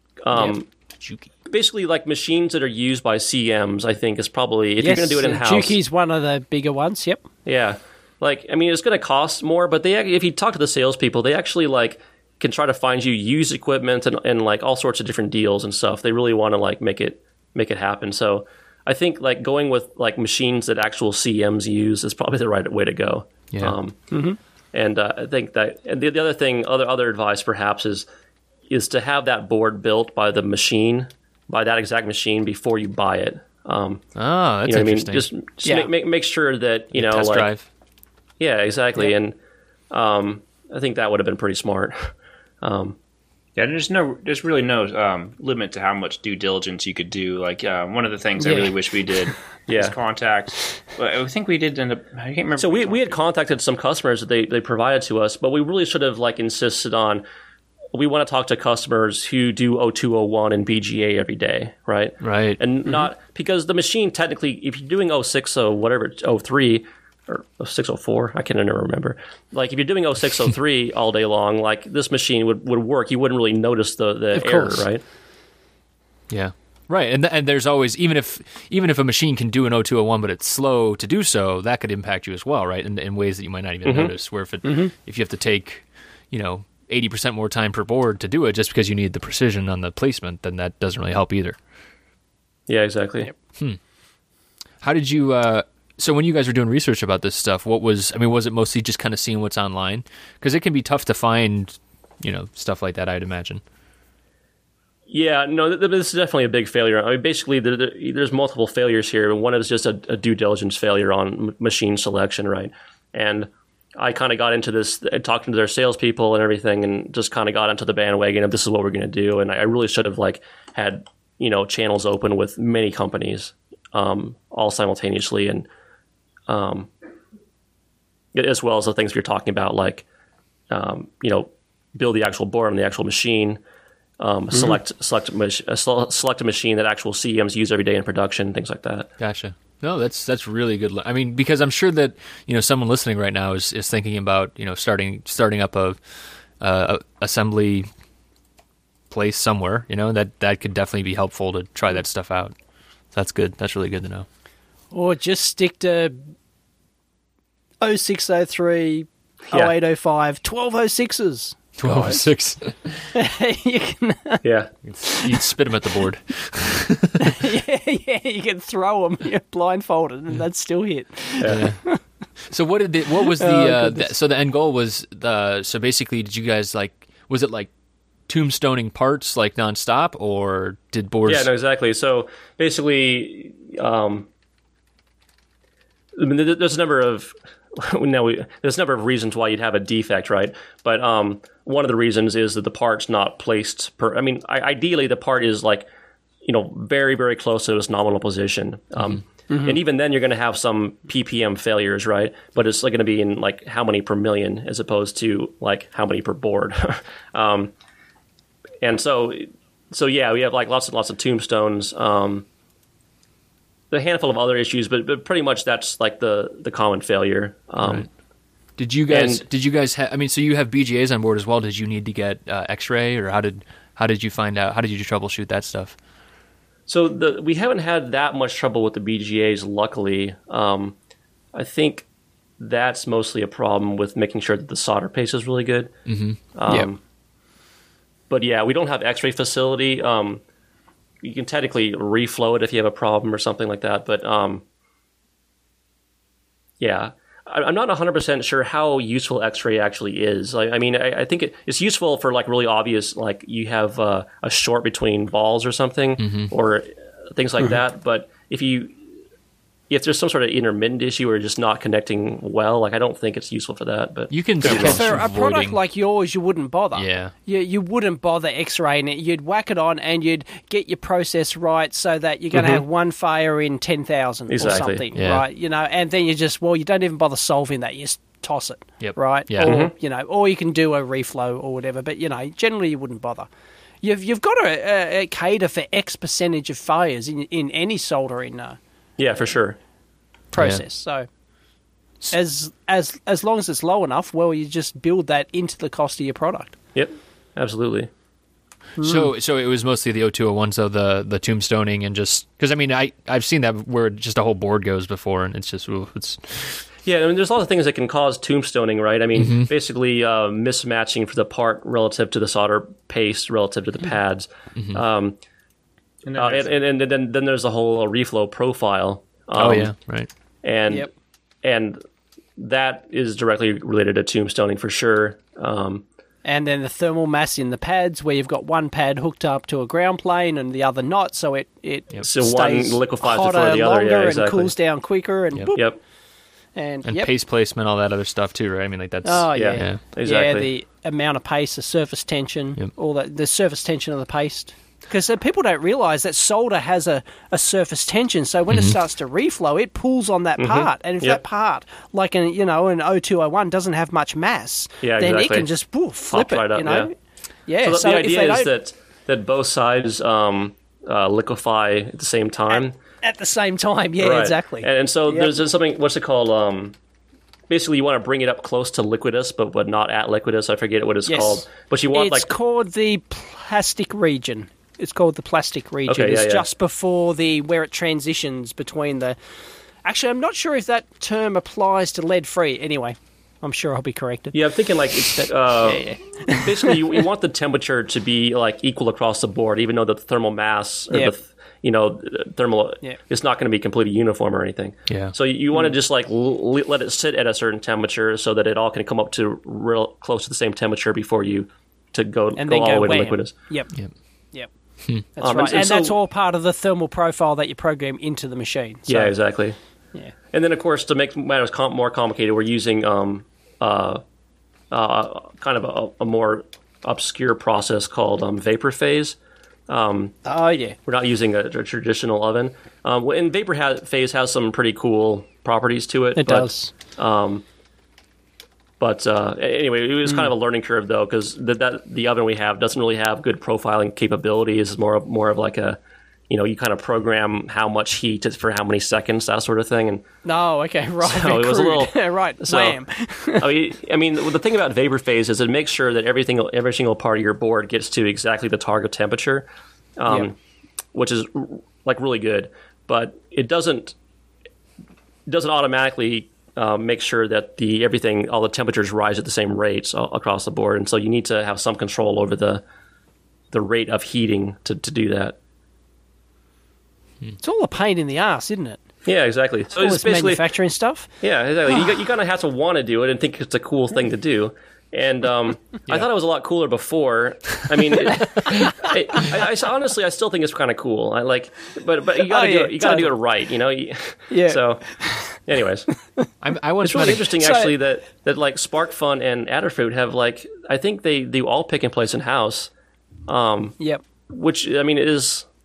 um, Juki. basically like machines that are used by C Ms. I think is probably if Yes, you're going to do it in house. Juki's one of the bigger ones. Yep. Yeah, like I mean, it's going to cost more, but they if you talk to the salespeople, they actually like can try to find you used equipment and, and like all sorts of different deals and stuff. They really want to like make it make it happen. So I think like going with like machines that actual C Ms use is probably the right way to go. Yeah. Um, And uh, I think that and the, the other thing, other other advice perhaps is is to have that board built by the machine, by that exact machine before you buy it. Um, Oh, that's you know what I mean? interesting. Just, just Yeah. make, make make sure that you know Test like drive. yeah, exactly. Yeah. And um, I think that would have been pretty smart. Um, Yeah, there's no, there's really no um, limit to how much due diligence you could do. Like uh, one of the things I Yeah. really wish we did Yeah. is contact. Well, I think we did end up. I can't remember. so we, which we one. had contacted some customers that they, they provided to us, but we really should have like insisted on we want to talk to customers who do oh two oh one and B G A every day, right? Right. And not because the machine technically, if you're doing oh six oh whatever oh three or oh six oh four, I can never remember. Like if you're doing oh six oh three all day long, like this machine would, would work. You wouldn't really notice the, the Of error, course. right? Yeah. Right. And th- and there's always even if even if a machine can do an oh two oh one but it's slow to do so, that could impact you as well, right? In, in ways that you might not even Mm-hmm. notice. Where if it if you have to take, you know, eighty percent more time per board to do it just because you need the precision on the placement, then that doesn't really help either. Yeah, exactly. How did you uh so when you guys were doing research about this stuff, what was I mean, was it mostly just kind of seeing what's online? Because it can be tough to find, you know, stuff like that, I'd imagine. Yeah, no, th- th- this is definitely a big failure. I mean, basically, there, there, there's multiple failures here. One is just a, a due diligence failure on m- machine selection, right? And I kind of got into this, uh, talking to their salespeople and everything, and just kind of got into the bandwagon of this is what we're going to do. And I really should have like had you know channels open with many companies, um, all simultaneously, and um, as well as the things you're talking about, like um, you know, build the actual board on the actual machine. Um, select select a mach- uh, sele- select a machine that actual C Ms use every day in production, things like that. Gotcha. No, that's that's really good. I mean, because I'm sure that you know someone listening right now is, is thinking about you know starting starting up a, uh, a assembly place somewhere. You know that that could definitely be helpful to try that stuff out. That's good. That's really good to know. Or just stick to oh six oh three, Yeah. oh eight oh five, twelve oh sixes. Twelve oh six. you can, Yeah, You'd spit them at the board. yeah, you can throw them. You're blindfolded, and that's still hit. So what did the, what was the, Oh, uh, goodness. the so the end goal was the so basically did you guys like was it like tombstoning parts like nonstop or did boards? yeah, no, exactly. So basically, um, I mean, there- there's a number of no, we, there's a number of reasons why you'd have a defect, right? But um, one of the reasons is that the part's not placed per. I mean, I, ideally, the part is like you know, very, very close to its nominal position. Um, mm-hmm. And even then, you're going to have some P P M failures, right? But it's like going to be in like how many per million as opposed to like how many per board. um, and so, so yeah, we have like lots and lots of tombstones. Um, a handful of other issues, but but pretty much that's like the the common failure. Um, right. Did you guys? and, did you guys? Ha- I mean, so you have B G As on board as well. Did you need to get uh, X-ray, or how did how did you find out? How did you troubleshoot that stuff? So the we haven't had that much trouble with the B G As, luckily. Um, I think that's mostly a problem with making sure that the solder paste is really good. Mm-hmm. Um, yeah. But yeah, we don't have X-ray facility. Um, you can technically reflow it if you have a problem or something like that. But um, yeah, I, I'm not one hundred percent sure how useful X-ray actually is. I, I mean, I, I think it, it's useful for like really obvious, like you have uh, a short between balls or something, mm-hmm. or things like mm-hmm. that. But if you if there's some sort of intermittent issue or just not connecting well, like I don't think it's useful for that. But you can do yeah, for a product like yours, you wouldn't bother. Yeah, you you wouldn't bother X-raying it. You'd whack it on and you'd get your process right so that you're going to mm-hmm. have one failure in ten thousand exactly. or something, yeah. right? You know, and then you just well, you don't even bother solving that. You just toss it, yep. right? Yeah. Or Mm-hmm. you know, or you can do a reflow or whatever. But you know, generally you wouldn't bother. You've you've got to uh, uh, cater for X percentage of failures in in any soldering uh, yeah, for sure. process. Yeah. So as as as long as it's low enough, well, you just build that into the cost of your product. Yep, absolutely. So so it was mostly the O two oh one, so the the tombstoning and just because I mean I I've seen that where just a whole board goes before and it's just ooh, it's yeah. I mean, there's a lot of things that can cause tombstoning, right? I mean, mm-hmm. basically uh, mismatching for the part relative to the solder paste relative to the pads, mm-hmm. um, and, uh, and, and, and then then there's the whole uh, reflow profile. Um, oh yeah, right. And Yep. and that is directly related to tombstoning for sure. Um, And then the thermal mass in the pads, where you've got one pad hooked up to a ground plane and the other not, so it it Yep. So stays one liquefies hotter before the other, longer yeah, and exactly. cools down quicker, and Yep. boop, yep. and, And yep. paste placement, all that other stuff too, right? I mean, like that's Oh yeah, Yeah, yeah, exactly. the amount of paste, the surface tension, Yep. all that, the surface tension of the paste. Because people don't realise that solder has a, a surface tension, so when Mm-hmm. it starts to reflow, it pulls on that part, and if Yep. that part, like an you know an O two oh one, doesn't have much mass, Yeah, then exactly. it can just woo, flip Pop it, right up, you know. Yeah, So, the, so the if idea they is don't, that that both sides um, uh, liquefy at the same time. at the same time, yeah, Right. exactly. And, and so Yep. there's, there's something. What's it called? Um, basically, you want to bring it up close to liquidus, but but not at liquidus. I forget what it's Yes. called. But you want It's like called the plastic region. It's called the plastic region. Okay, yeah, it's yeah. just before the where it transitions between the. Actually, I'm not sure if that term applies to lead free. Anyway, I'm sure I'll be corrected. yeah. I'm thinking like it's, uh, Yeah, yeah. basically you, you want the temperature to be like equal across the board, even though the thermal mass or Yep. the th- you know thermal Yep. it's not going to be completely uniform or anything. Yeah. So you, you want to Mm. just like l- let it sit at a certain temperature so that it all can come up to real close to the same temperature before you to go And go then all go the way wham. to liquidus. Yep. Yep. Yep. That's Um, right. and- And, and so- that's all part of the thermal profile that you program into the machine. So, Yeah, exactly. Yeah. And then, of course, to make matters com- more complicated, we're using um, uh, uh, kind of a, a more obscure process called um, vapor phase. Oh, yeah. We're not using a, a traditional oven. Um, and vapor ha- phase has some pretty cool properties to it. It but, does. But uh, anyway, it was kind of a learning curve, though, because the, that, the oven we have doesn't really have good profiling capabilities. It's more of, more of like a, you know, you kind of program how much heat is for how many seconds, that sort of thing. And No, okay, right. So it was a crude. little- right, so- wham. I mean, I mean, the thing about vapor phase is it makes sure that everything, every single part of your board gets to exactly the target temperature, um, Yeah. which is like really good. But it doesn't it doesn't automatically uh, make sure that the everything, all the temperatures rise at the same rates a- across the board, and so you need to have some control over the the rate of heating to, to do that. It's all a pain in the ass, isn't it? Yeah, exactly. So All it's this basically manufacturing stuff. Yeah, exactly. you, got- you kind of have to want to do it and think it's a cool thing to do. And um, I thought it was a lot cooler before. I mean, it, it, I, I, honestly, I still think it's kind of cool. I like, but but you got to Oh, do yeah, it. You got to do it totally. right. You know. You- Yeah. So, anyways, I, I once it's really met a- interesting So- actually that that like SparkFun and Adafruit have like I think they do all pick and place in house, Yep. which I mean is.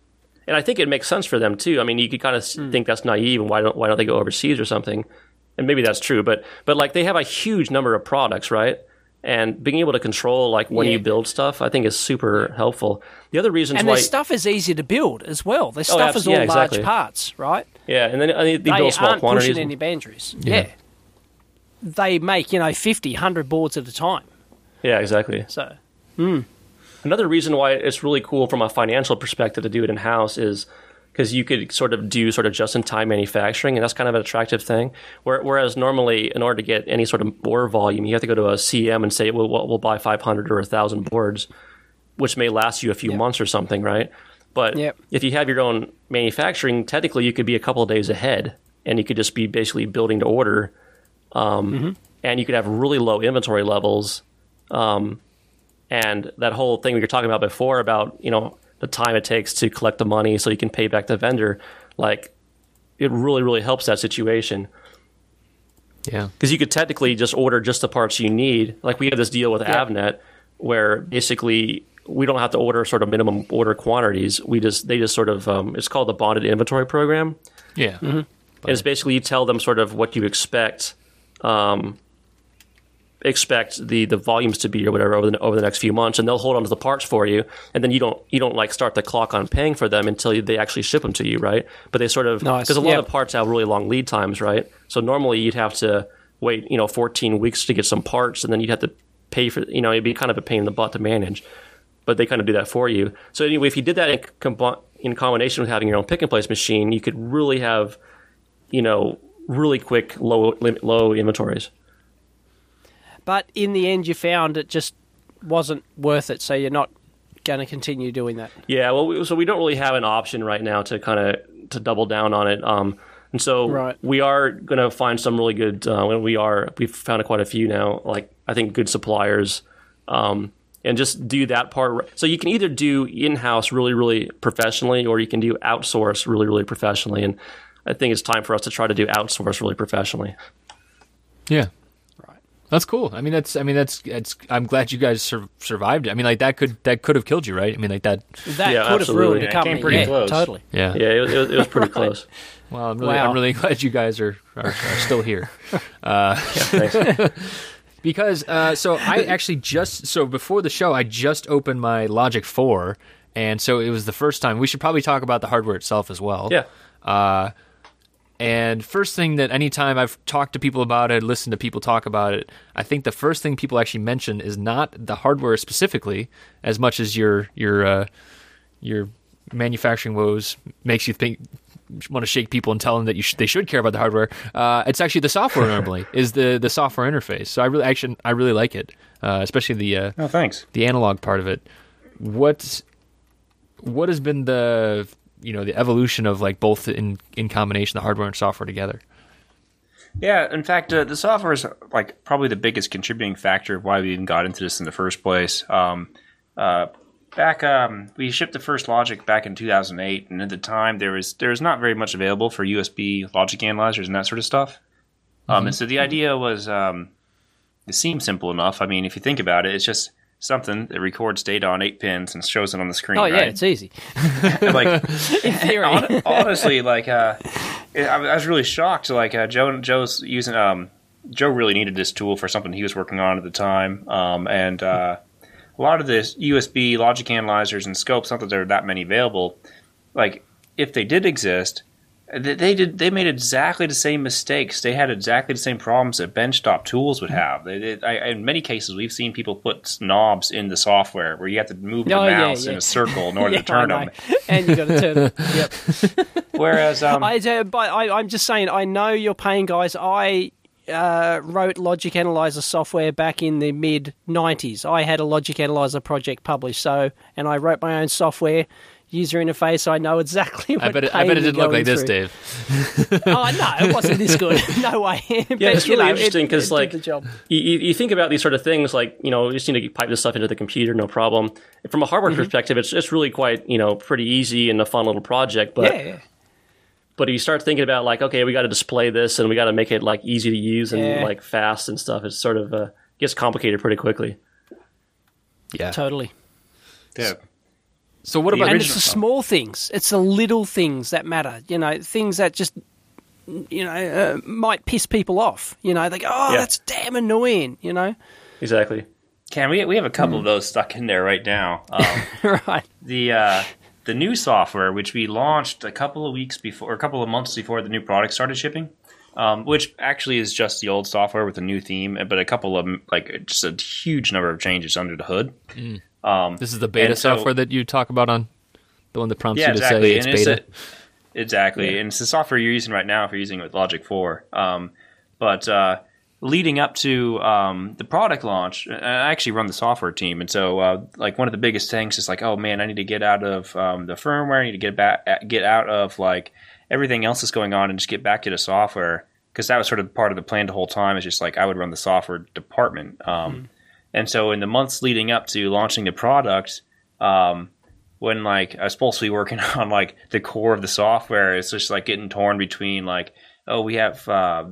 and I think it makes sense for them too. I mean, you could kind of mm. think that's naive, and why don't why don't they go overseas or something? And maybe that's true, but but like they have a huge number of products, right? And being able to control like when yeah. you build stuff, I think is super helpful. The other reasons and why their stuff is easy to build as well. Their oh, stuff is all yeah, exactly. large parts, right? Yeah, and then I mean, they, they build small aren't quantities. pushing any boundaries. Yeah. yeah, they make you know fifty, one hundred boards at a time. Yeah, exactly. So, mm. another reason why it's really cool from a financial perspective to do it in house is because you could sort of do sort of just-in-time manufacturing, and that's kind of an attractive thing. Whereas normally, in order to get any sort of board volume, you have to go to a C M and say, well, we'll buy five hundred or one thousand boards, which may last you a few yep. months or something, right? But yep. if you have your own manufacturing, technically you could be a couple of days ahead, and you could just be basically building to order, um, mm-hmm. and you could have really low inventory levels. Um, and that whole thing we were talking about before about, you know, the time it takes to collect the money so you can pay back the vendor, like it really, really helps that situation. Yeah. Because you could technically just order just the parts you need. Like we have this deal with yeah. Avnet where basically we don't have to order sort of minimum order quantities. We just, they just sort of, um, it's called the bonded inventory program. Yeah. Mm-hmm. And it's basically you tell them sort of what you expect, um, expect the, the volumes to be or whatever over the, over the next few months, and they'll hold on to the parts for you, and then you don't you don't like start the clock on paying for them until you, they actually ship them to you, right? But they sort of because nice. a lot yep. of parts have really long lead times, right? So normally you'd have to wait you know fourteen weeks to get some parts, and then you'd have to pay for you know it'd be kind of a pain in the butt to manage, but they kind of do that for you. So anyway, if you did that in, com- in combination with having your own pick and place machine, you could really have you know really quick low low inventories. But in the end, you found it just wasn't worth it, so you're not going to continue doing that. Yeah, well, we, so we don't really have an option right now to kind of to double down on it. Um, and so right. we are going to find some really good. Uh, we are we've found quite a few now. Like I think good suppliers, um, and just do that part. So you can either do in-house really, really professionally, or you can do outsource really, really professionally. And I think it's time for us to try to do outsource really professionally. Yeah. That's cool. I mean, that's. I mean, that's. That's. I'm glad you guys sur- survived it. I mean, like that could that could have killed you, right? I mean, like that. That yeah, could absolutely. have ruined yeah, a company. It came pretty yeah, close. Totally. Yeah. Yeah. It, it, it was pretty close. Well, I'm really, wow. I'm really glad you guys are are, are still here. Uh, yeah, thanks. Because uh, so I actually just so before the show I just opened my Logic four, and so it was the first time. We should probably talk about the hardware itself as well. Yeah. Uh, And first thing that anytime I've talked to people about it, listened to people talk about it, I think the first thing people actually mention is not the hardware specifically, as much as your your uh, your manufacturing woes makes you think want to shake people and tell them that you sh- they should care about the hardware. Uh, it's actually the software normally is the the software interface. So I really actually I really like it, uh, especially the uh, oh thanks the analog part of it. What what has been the you know, the evolution of like both in, in combination, the hardware and software together? Yeah, in fact, uh, the software is like probably the biggest contributing factor of why we even got into this in the first place. Um, uh, back, um, we shipped the first Logic back in two thousand eight, and at the time there was there was not very much available for U S B logic analyzers and that sort of stuff. Um, mm-hmm. And so the idea was, um, it seemed simple enough. I mean, if you think about it, it's just something that records data on eight pins and shows it on the screen. Oh yeah, right? it's easy. Like in theory, honestly, like uh, I was really shocked. Like uh, Joe, Joe's using. Um, Joe really needed this tool for something he was working on at the time, um, and uh, a lot of the U S B logic analyzers and scopes. Not that there are that many available. Like if they did exist, they, they did. They made exactly the same mistakes. They had exactly the same problems that benchtop tools would have. They, they, I, in many cases, we've seen people put knobs in the software where you have to move the oh, mouse yeah, yeah. in a circle in order yeah, to turn them, and you got to turn them. Yep. Whereas, um, I, uh, but I, I'm just saying, I know your pain, guys. I uh, wrote Logic Analyzer software back in the mid nineties. I had a Logic Analyzer project published, so and I wrote my own software. User interface, I know exactly what I bet it, pain I bet it didn't look like through. this, Dave. Oh, no, it wasn't this good. No way. Yeah, but, it's really you know, interesting because, like, the job. You, you think about these sort of things, like, you know, you just need to pipe this stuff into the computer, no problem. From a hardware mm-hmm. perspective, it's it's really quite, you know, pretty easy and a fun little project. But yeah, yeah. But if you start thinking about, like, okay, we got to display this and we got to make it, like, easy to use and, yeah. like, fast and stuff, it sort of uh, gets complicated pretty quickly. Yeah. Totally. Yeah. So what The about And original it's the song. small things. It's the little things that matter. You know, things that just, you know, uh, might piss people off. You know, they go, oh, Yeah. that's damn annoying, you know? Exactly. Cam, we we have a couple of those stuck in there right now. Um, Right. the uh, the new software, which we launched a couple of weeks before, or a couple of months before the new product started shipping, um, which actually is just the old software with a new theme, but a couple of like just a huge number of changes under the hood. Um, This is the beta and so- software that you talk about on the one that prompts yeah, you to exactly. say it's and beta. It's a, exactly, and it's the software you're using right now if you're using it with Logic four. Um, but uh, leading up to um, the product launch, I actually run the software team, and so uh, like one of the biggest things is like, oh man, I need to get out of um, the firmware, I need to get back, get out of like everything else that's going on, and just get back to the software, because that was sort of part of the plan the whole time. Is just like I would run the software department, um, mm-hmm. and so in the months leading up to launching the product. Um, when like I was supposed to be working on like the core of the software, it's just like getting torn between like, oh, we have uh,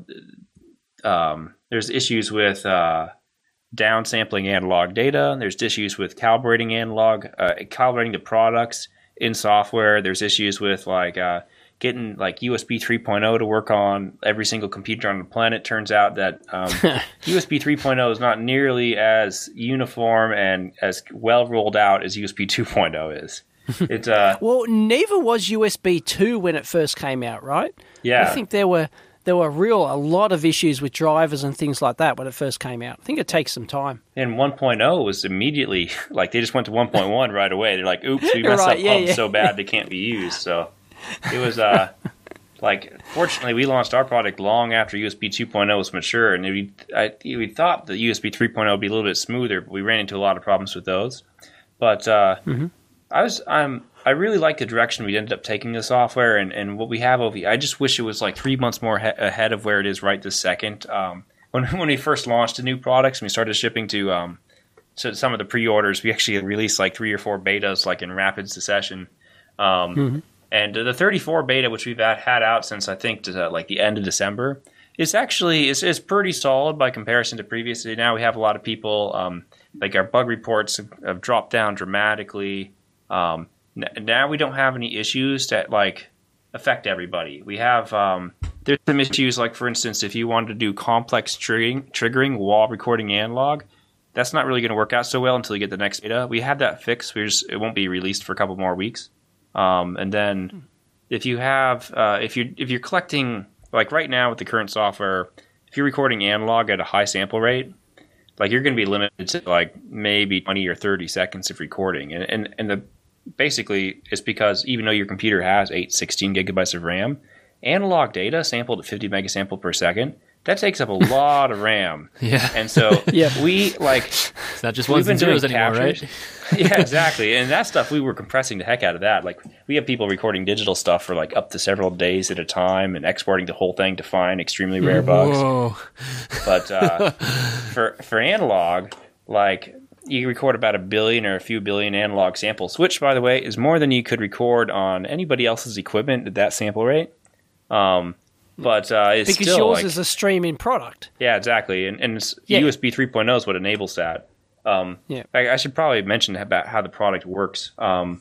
um, there's issues with uh, downsampling analog data. There's issues with calibrating analog, uh, calibrating the products in software. There's issues with like uh, getting like U S B three point oh to work on every single computer on the planet. Turns out that um, U S B three point oh is not nearly as uniform and as well rolled out as U S B two point oh is. It's uh, Well, neither was U S B two when it first came out, right? yeah. I think there were there were real a lot of issues with drivers and things like that when it first came out. I think it takes some time. And one point oh was immediately like they just went to one point one right away. They're like, "Oops, we messed Right, up yeah, hubs yeah. so bad they can't be used." So it was uh, like fortunately we launched our product long after U S B two point oh was mature, and we I, we thought the U S B three point oh would be a little bit smoother, but we ran into a lot of problems with those. But uh, Mm-hmm. I was I'm I really like the direction we ended up taking the software and, and what we have over. I just wish it was like three months more he- ahead of where it is right this second. Um, when when we first launched the new products and we started shipping to um to some of the pre-orders, we actually released like three or four betas like in rapid succession. Um, Mm-hmm. And the thirty-four beta, which we've had, had out since I think to, uh, like the end of December, is actually is is pretty solid by comparison to previously. Now we have a lot of people um, like our bug reports have, have dropped down dramatically. Um, n- now we don't have any issues that like affect everybody. We have um, there's some issues like, for instance, if you wanted to do complex triggering, triggering while recording analog, that's not really going to work out so well until you get the next beta. We have that fixed. We just it won't be released for a couple more weeks. Um, and then if you have uh, if you if you're collecting like right now with the current software, if you're recording analog at a high sample rate, like you're going to be limited to like maybe twenty or thirty seconds of recording, and and and the basically it's because even though your computer has eight sixteen gigabytes of RAM, analog data sampled at fifty megasample per second, that takes up a lot of RAM. Yeah. And so Yeah. we like It's not just we've ones been and zeros doing anymore, captures. right? Yeah, exactly. And that stuff, we were compressing the heck out of that. Like, we have people recording digital stuff for like up to several days at a time and exporting the whole thing to find extremely rare bugs. Whoa. But uh, for for analog, like you can record about a billion or a few billion analog samples, which, by the way, is more than you could record on anybody else's equipment at that sample rate. Um, but uh, it's Because still yours like, is a streaming product. yeah, exactly. And, and it's Yeah. U S B three point oh is what enables that. Um, Yeah. I, I should probably mention about how the product works. Um,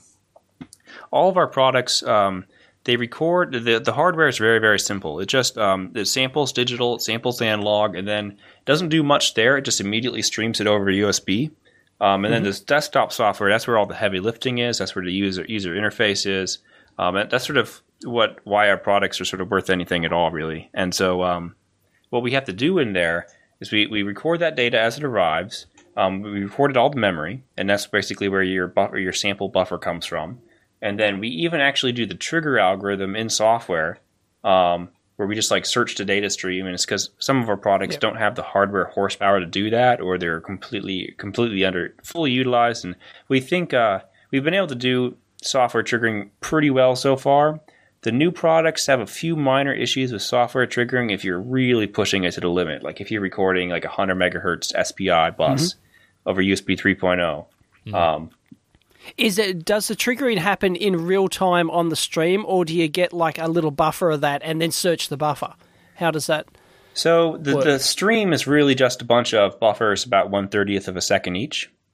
all of our products, um, they record, the, the hardware is very, very simple. It just um, it samples digital, it samples analog, and then it doesn't do much there. It just immediately streams it over to U S B. Um, and then this desktop software, that's where all the heavy lifting is. That's where the user user interface is. Um, and that's sort of what why our products are sort of worth anything at all, really. And so um, what we have to do in there is we, we record that data as it arrives. Um, we recorded all the memory, and that's basically where your buffer, your sample buffer comes from. And then we even actually do the trigger algorithm in software, um, where we just like search the data stream. And it's because some of our products Yeah. don't have the hardware horsepower to do that, or they're completely completely under fully utilized. And we think uh, we've been able to do software triggering pretty well so far. The new products have a few minor issues with software triggering if you're really pushing it to the limit. Like if you're recording like a one hundred megahertz S P I bus mm-hmm. over U S B three point oh. Mm-hmm. Um, Is it does the triggering happen in real time on the stream, or do you get like a little buffer of that and then search the buffer? How does that? so the, What? the stream is really just a bunch of buffers about one thirtieth of a second each.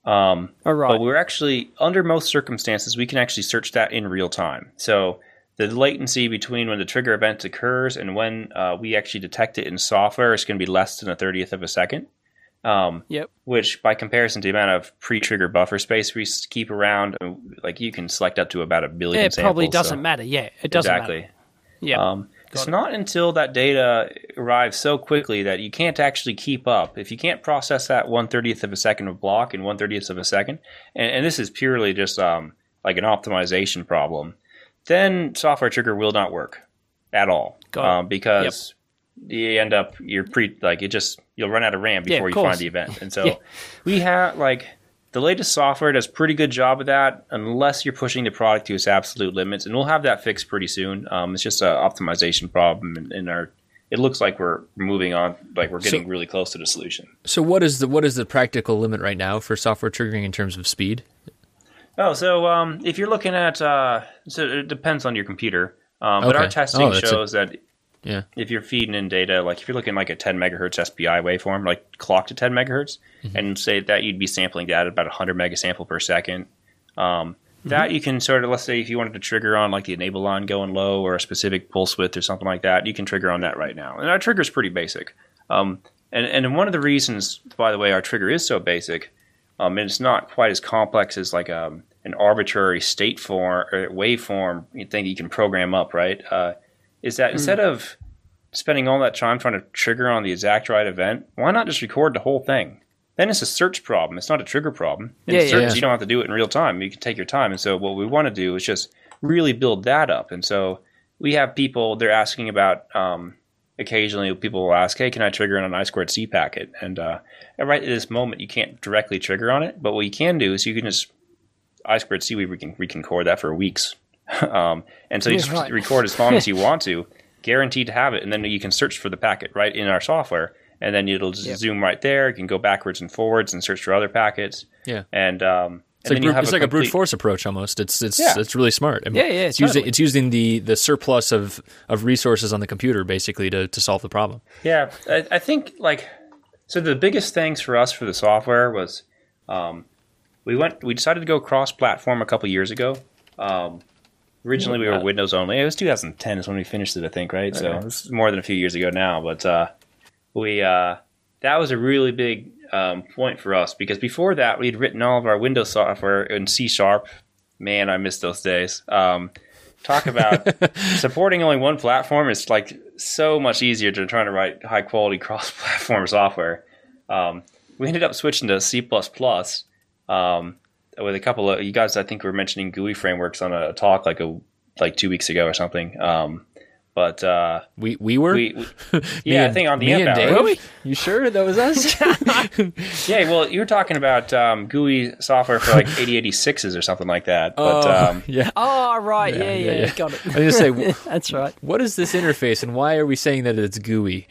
Um, All right. But we're actually, under most circumstances, we can actually search that in real time. So the latency between when the trigger event occurs and when uh, we actually detect it in software is going to be less than a thirtieth of a second. Um, Yep. Which, by comparison to the amount of pre-trigger buffer space we keep around, like you can select up to about a billion It samples. probably doesn't so. matter. Yeah, it doesn't Exactly. matter. Yeah. Um, it's not until that data arrives so quickly that you can't actually keep up. If you can't process that one thirtieth of a second of block in one thirtieth of a second, and, and this is purely just um, like an optimization problem, then software trigger will not work at all. Got it. Um, because you end up, you're pre, like it just, you'll run out of RAM Yeah, before of you course. find the event. And so Yeah. we have like, the latest software does a pretty good job of that, unless you're pushing the product to its absolute limits, and we'll have that fixed pretty soon. Um, it's just an optimization problem, in, in our. It looks like we're moving on, like we're getting So- really close to the solution. So what is the what is the practical limit right now for software triggering in terms of speed? Oh, so um, if you're looking at, uh, so it depends on your computer, um, but Okay. our testing Oh, that's a- shows that Yeah. if you're feeding in data, like if you're looking like a ten megahertz S P I waveform, like clock to ten megahertz, Mm-hmm. and say that you'd be sampling that at about one hundred megasample per second. Um, Mm-hmm. That you can sort of, let's say if you wanted to trigger on like the enable line going low or a specific pulse width or something like that, you can trigger on that right now. And our trigger is pretty basic. Um, and, and one of the reasons, by the way, our trigger is so basic, um, and it's not quite as complex as like um, an arbitrary state form or waveform thing that you can program up, right? Uh, is that instead of spending all that time trying to trigger on the exact right event, why not just record the whole thing? Then it's a search problem. It's not a trigger problem. In Yeah, yeah, search, yeah. you don't have to do it in real time. You can take your time. And so what we want to do is just really build that up. And so we have people, they're asking about, um, occasionally people will ask, hey, can I trigger on an I squared C packet? And uh, right at this moment, you can't directly trigger on it. But what you can do is you can just I squared C, we can, we can record that for weeks. um, and so you Yeah, just right. record as long as you want to, guaranteed to have it. And then you can search for the packet right in our software. And then it'll just Yep. zoom right there. You can go backwards and forwards and search for other packets. Yeah. And um, It's and like then you brute, have it's a like a brute complete- force approach almost. It's it's Yeah. it's really smart. I mean, Yeah, yeah, It's using totally. it's using the, the surplus of, of resources on the computer basically to, to solve the problem. Yeah, I, I think like so. The biggest things for us for the software was um, we went. We decided to go cross-platform a couple years ago. Um, originally, we were Windows only. It was two thousand ten is when we finished it, I think. Right, so it's more than a few years ago now. But uh, we uh, that was a really big um, point for us because before that, we had written all of our Windows software in C Sharp. Man, I miss those days. Um, talk about supporting only one platform is like so much easier than trying to write high quality cross platform software. Um, we ended up switching to C plus plus um, with a couple of you guys. I think were mentioning G U I frameworks on a talk like a like two weeks ago or something. Um, but uh, We we were we, we yeah, I think on the me amp and hour. Dave. Were we? You sure that was us? Yeah, well, you were talking about um, G U I software for like eighty eighty-sixes or something like that. But Oh, um, yeah. Oh, right. Yeah, yeah, yeah, yeah. got it. I was gonna say, w- That's right. what is this interface and why are we saying that it's gooey?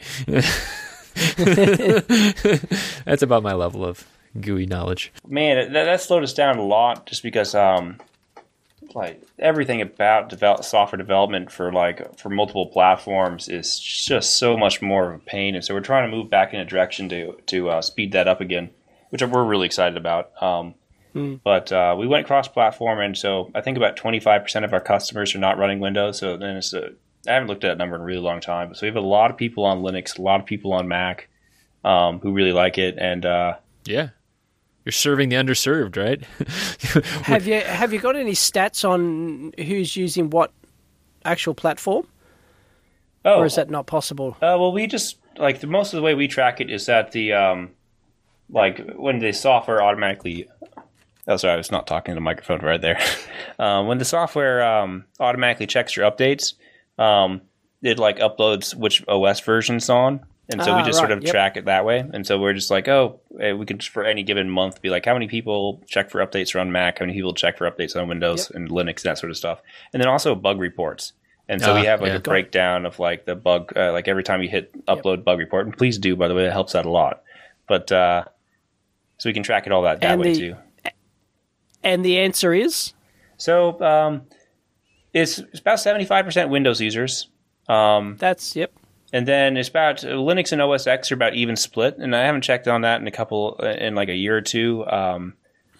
That's about my level of gooey knowledge. man, that, that slowed us down a lot just because um, like everything about develop, software development for like for multiple platforms is just so much more of a pain, and so we're trying to move back in a direction to to uh, speed that up again, which we're really excited about. Um, But uh, we went cross-platform, and so I think about twenty-five percent of our customers are not running Windows. So then it's a, I haven't looked at that number in a really long time. But so we have a lot of people on Linux, a lot of people on Mac um, who really like it, and uh, Yeah. You're serving the underserved, right? Have you have you got any stats on who's using what actual platform, oh, or is that not possible? Uh, well, we just like the most of the way we track it is that the um, like when the software automatically. Oh, sorry, I was not talking to the microphone right there. um, when the software um, automatically checks your updates, um, it like uploads which O S version it's on, and so we Ah, just sort right, of yep. track it that way. And so we're just like, oh, eh, we can for any given month be like, how many people check for updates on Mac, how many people check for updates on Windows and Linux, that sort of stuff, and then also bug reports. And so Ah, we have like yeah. a breakdown of like the bug, uh, like every time you hit upload bug report, and please do, by the way, that helps out a lot. But uh, so we can track it all that that And way the- too. And the answer is So um, it's, it's about seventy-five percent Windows users. Um, that's yep. and then it's about uh, Linux and O S X are about even split. And I haven't checked on that in a couple, in like a year or two. Um,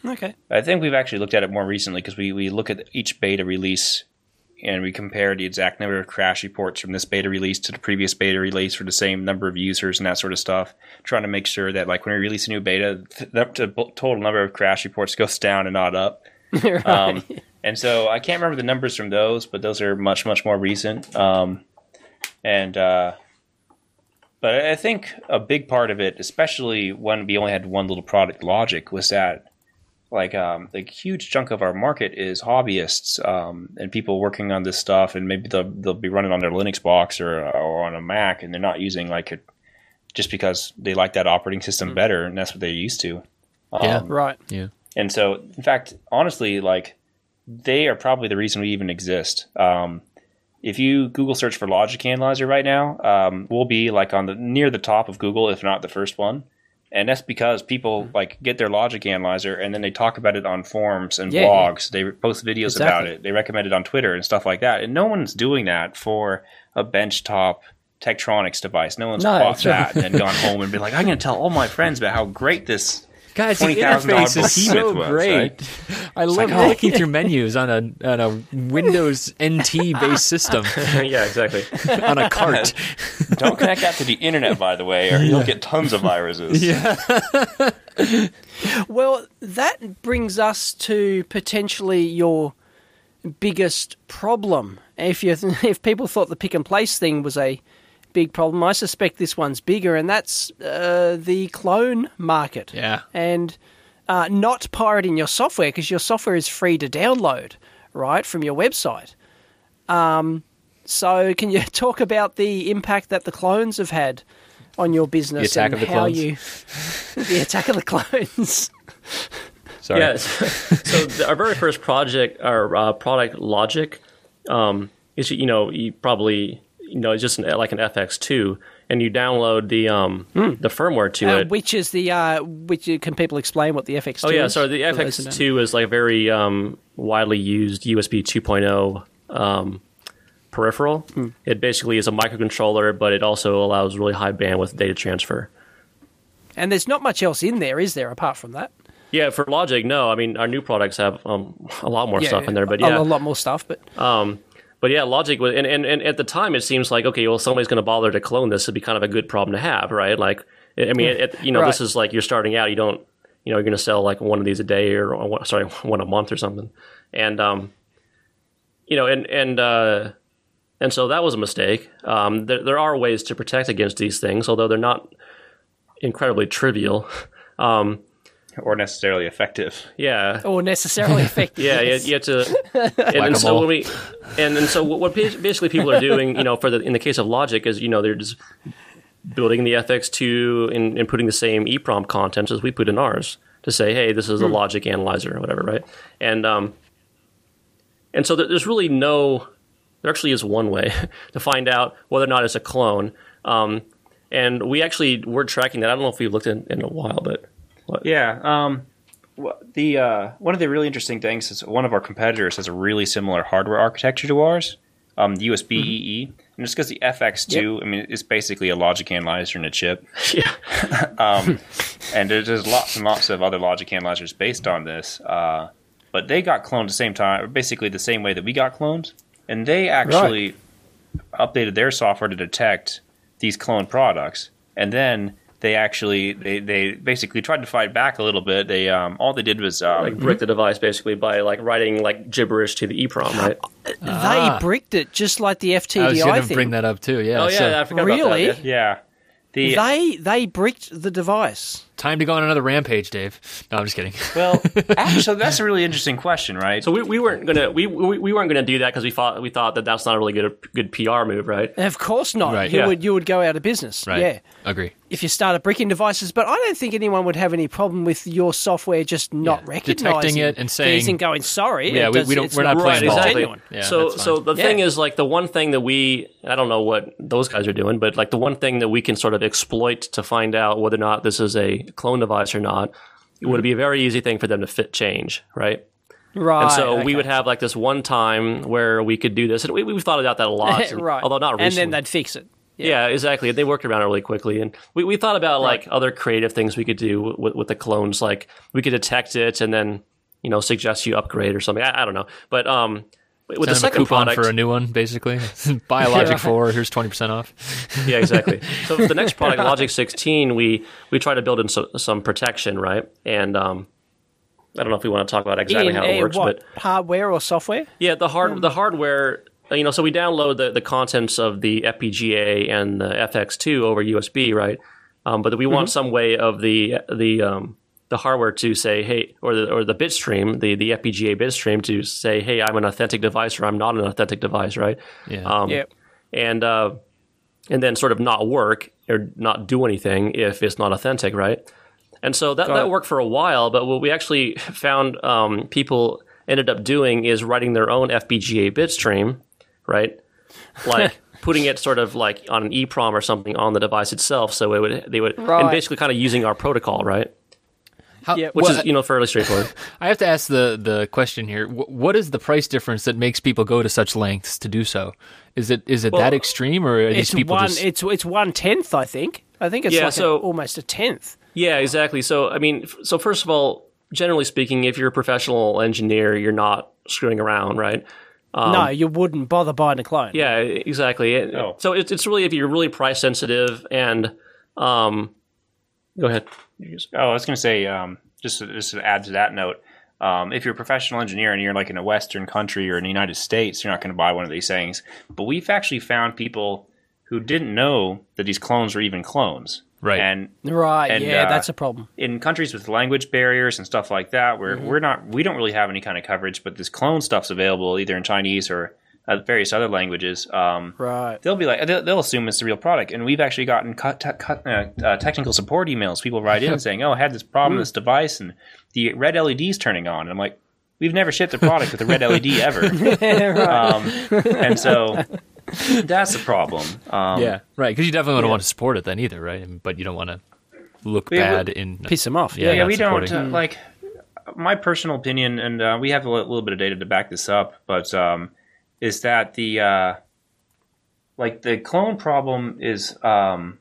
Okay. I think we've actually looked at it more recently because we, we look at each beta release and we compare the exact number of crash reports from this beta release to the previous beta release for the same number of users and that sort of stuff, trying to make sure that like when we release a new beta, the total number of crash reports goes down and not up. Right. Um, and so I can't remember the numbers from those, but those are much, much more recent. Um, and uh, but I think a big part of it, especially when we only had one little product, Logic, was that like um, the huge chunk of our market is hobbyists um, and people working on this stuff, and maybe they'll, they'll be running on their Linux box or, or on a Mac, and they're not using like it just because they like that operating system mm. better, and that's what they're used to. Um, yeah, right. Yeah. And so, in fact, honestly, like they are probably the reason we even exist. Um, if you Google search for Logic Analyzer right now, um, we'll be like on the near the top of Google, if not the first one. And that's because people like get their Logic Analyzer and then they talk about it on forums and yeah, blogs. Yeah. They post videos exactly. about it. They recommend it on Twitter and stuff like that. And no one's doing that for a benchtop Tektronix device. No one's no, bought that and then gone home and been like, I'm going to tell all my friends about how great this Guys, the twenty thousand dollars interface is so was, great. Right? I love like, oh. clicking through menus on a on a Windows N T based system. Yeah, exactly. On a cart. Don't connect that to the internet, by the way, or yeah. you'll get tons of viruses. Yeah. Well, that brings us to potentially your biggest problem. If you if people thought the pick and place thing was a big problem, I suspect this one's bigger, and that's uh, the clone market. Yeah. And uh, not pirating your software, because your software is free to download, right, from your website. Um, so can you talk about the impact that the clones have had on your business? The attack and of the how clones? You, the attack of the clones. Sorry. Yeah. So the, our very first project, our uh, product Logic, um, is, you know, you probably... You know, it's just an, like an F X two, and you download the um, mm. the firmware to uh, it. Which is the uh, which can people explain what the F X two is? Oh yeah, so the F X two is like a very um, widely used U S B two point oh um, peripheral. Mm. It basically is a microcontroller, but it also allows really high bandwidth data transfer. And there's not much else in there, is there, apart from that? Yeah, for Logic, no. I mean, our new products have um, a lot more yeah, stuff in there, but yeah, a, a lot more stuff, but. Um, But yeah, Logic was, and, and, and at the time, it seems like, okay, well, somebody's going to bother to clone this. It'd be kind of a good problem to have, right? Like, I mean, it, you know, right. this is like you're starting out. You don't, you know, you're going to sell like one of these a day or, or sorry, one a month or something. And, um, you know, and and uh, and so that was a mistake. Um, there, there are ways to protect against these things, although they're not incredibly trivial. Um, Or necessarily effective. Yeah. Or necessarily effective. Yeah, you, you have to. And, and so when we, and, and so what basically people are doing, you know, for the in the case of Logic is, you know, they're just building the F X two and, and putting the same EEPROM content as we put in ours to say, hey, this is a hmm. Logic analyzer or whatever, right? And um, and so there's really no, there actually is one way to find out whether or not it's a clone. Um, and we actually were tracking that. I don't know if we've looked in, in a while, but. What? Yeah, um, the uh, one of the really interesting things is one of our competitors has a really similar hardware architecture to ours, um, the U S B E E, mm-hmm. and it's because the F X two, yep. I mean, it's basically a logic analyzer in a chip. Yeah, um, and there's lots and lots of other logic analyzers based on this, uh, but they got cloned at the same time, basically the same way that we got cloned, and they actually right. updated their software to detect these cloned products, and then. They actually they, they basically tried to fight back a little bit. They um, all they did was um, like brick the device basically by like writing like gibberish to the EEPROM, right? Ah. They bricked it just like the F T D I thing. I was going to bring that up too. Yeah. Oh yeah, so, I forgot really? about that. Yeah. yeah. The, they they bricked the device. Time to go on another rampage, Dave. No, I'm just kidding. Well, actually, that's a really interesting question, right? So we, we weren't gonna we we, we weren't gonna do that because we thought we thought that that's not a really good good P R move, right? Of course not. Right, you yeah. would you would go out of business. Right. Yeah, agree. If you started bricking devices, but I don't think anyone would have any problem with your software just not yeah. recognizing detecting it and saying these and going sorry. Yeah, we, does, we don't. We're not right, playing ball. Exactly. Yeah, so so the yeah. thing is, like the one thing that we I don't know what those guys are doing, but like the one thing that we can sort of exploit to find out whether or not this is a clone device or not. It would be a very easy thing for them to fit change, right? Right. And so okay. we would have like this one time where we could do this, and we, we've thought about that a lot. right. Although not recently. And then they'd fix it. Yeah. Yeah, exactly. They worked around it really quickly, and we, we thought about like Right. other creative things we could do with, with the clones. Like we could detect it and then you know suggest you upgrade or something. I, I don't know, but um, with Send the them a second coupon product for a new one, basically. Buy a Logic four, here's twenty percent off. yeah, exactly. So with the next product, Logic sixteen, we we try to build in so, some protection, right? And um, I don't know if we want to talk about exactly In, how it uh, works, what, but hardware or software? yeah, the hard the hardware. You know, so we download the, the contents of the F P G A and the F X two over U S B, right? Um, but we want some way of the the um, the hardware to say, hey, or the or the bit stream, the, the F P G A bit stream to say, hey, I'm an authentic device or I'm not an authentic device, right? Yeah. Um, Yep. And uh, and then sort of not work or not do anything if it's not authentic, right? And so that, Got that it. worked for a while, but what we actually found um, people ended up doing is writing their own F P G A bit stream, right? Like putting it sort of like on an EEPROM or something on the device itself, so it would they would Right. and basically kind of using our protocol, right? How, Yeah, Which well, is you know fairly straightforward. I have to ask the, the question here. Wh- What is the price difference that makes people go to such lengths to do so? Is it is it Well, that extreme, or are these It's people one. just... It's it's one tenth, I think. I think it's Yeah, like so- a, almost a tenth. Yeah, exactly. So, I mean, f- so first of all, generally speaking, if you're a professional engineer, you're not screwing around, right? no, you wouldn't bother buying a clone. Yeah, exactly. It- Oh. So it's it's really if you're really price sensitive and, um, go ahead. Oh, I was going to say, um, just to, just to add to that note, um, if you're a professional engineer and you're like in a Western country or in the United States, you're not going to buy one of these things. But we've actually found people who didn't know that these clones were even clones. Right. And Right. And, yeah, uh, that's a problem. in countries with language barriers and stuff like that, where we're not, we don't really have any kind of coverage, but this clone stuff's available either in Chinese or uh, various other languages. Um, Right. They'll be like, they'll, they'll assume it's the real product, and we've actually gotten cut, te- cut, uh, uh, technical support emails. People write in saying, "Oh, I had this problem with this device, and the red L E D's turning on." And I'm like, "We've never shipped a product with a red L E D ever," um, and so that's the problem. Um, Yeah, right, because you definitely don't yeah. want to support it then either, right? But you don't want to look We- we- bad in... Piss them off. Yeah, Yeah. yeah, not we don't supporting. uh, like. My personal opinion, and uh, we have a li- little bit of data to back this up, but um, is that the uh, like the clone problem is um,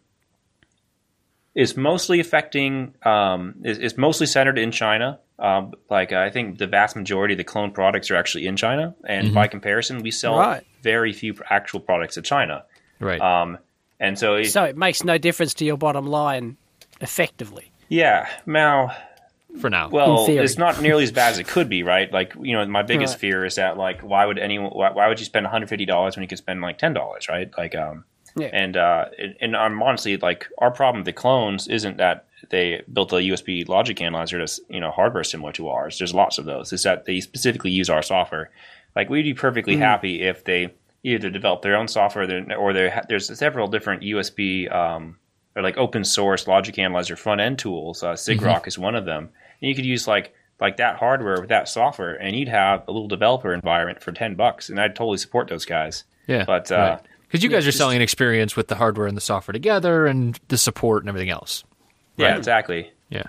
is mostly affecting um, is, is mostly centered in China. Um, like I think the vast majority of the clone products are actually in China, and by comparison, we sell Right. very few actual products to China. Right. Um, and so, it, So it makes no difference to your bottom line, effectively. yeah, now. for now. Well, In theory. it's not nearly as bad as it could be, right? Like, you know, my biggest Right. fear is that, like, why would anyone? Why, why would you spend one hundred fifty dollars when you could spend like ten dollars, right? Like, um, Yeah. and uh, and, and I'm honestly like, our problem with the clones isn't that they built a U S B logic analyzer that's you know hardware similar to ours. There's lots of those. It's that they specifically use our software. Like, we'd be perfectly happy if they either develop their own software, then- or there there's several different U S B um, or like open source logic analyzer front end tools. Uh, SIGROC is one of them. And you could use like like that hardware with that software, and you'd have a little developer environment for ten bucks, and I'd totally support those guys. yeah. But uh, Because you guys are just- selling an experience with the hardware and the software together and the support and everything else. yeah, Right. exactly. Yeah.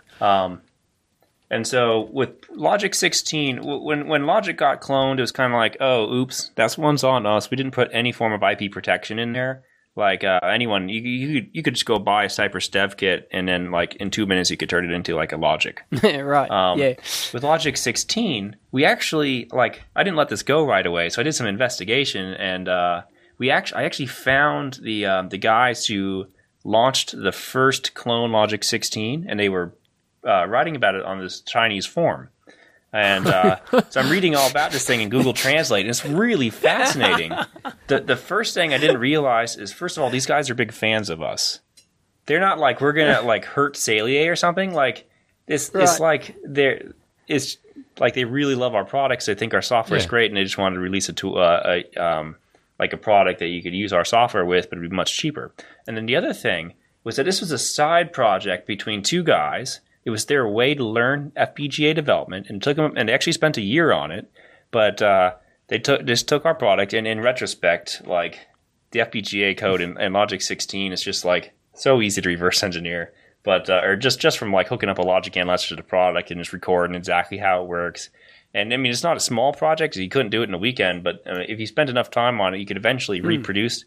And so with Logic sixteen, w- when when Logic got cloned, it was kind of like, oh, oops, that's one's on us. We didn't put any form of I P protection in there. Like uh, anyone, you, you could you could just go buy a Cypress Dev Kit, and then like in two minutes you could turn it into like a Logic. right. Um, yeah. With Logic sixteen, we actually like I didn't let this go right away, so I did some investigation, and uh, we actually I actually found the um, the guys who launched the first clone Logic sixteen, and they were uh, writing about it on this Chinese forum. And uh, so I'm reading all about this thing in Google Translate, and it's really fascinating. The the first thing I didn't realize is, first of all, these guys are big fans of us. They're not like we're gonna like hurt Salier or something. Like it's it's Right. like they're it's like they really love our products. They think our software is Yeah. great, and they just wanted to release it to uh, a um, like a product that you could use our software with, but it'd be much cheaper. And then the other thing was that this was a side project between two guys. It was their way to learn F P G A development, and took them, and they actually spent a year on it. But uh, they took just took our product, and in retrospect, like the F P G A code in, in Logic sixteen is just like so easy to reverse engineer. But uh, or just just from like hooking up a Logic analyzer to the product and just recording exactly how it works. And I mean, it's not a small project; 'cause you couldn't do it in a weekend. But uh, if you spent enough time on it, you could eventually reproduce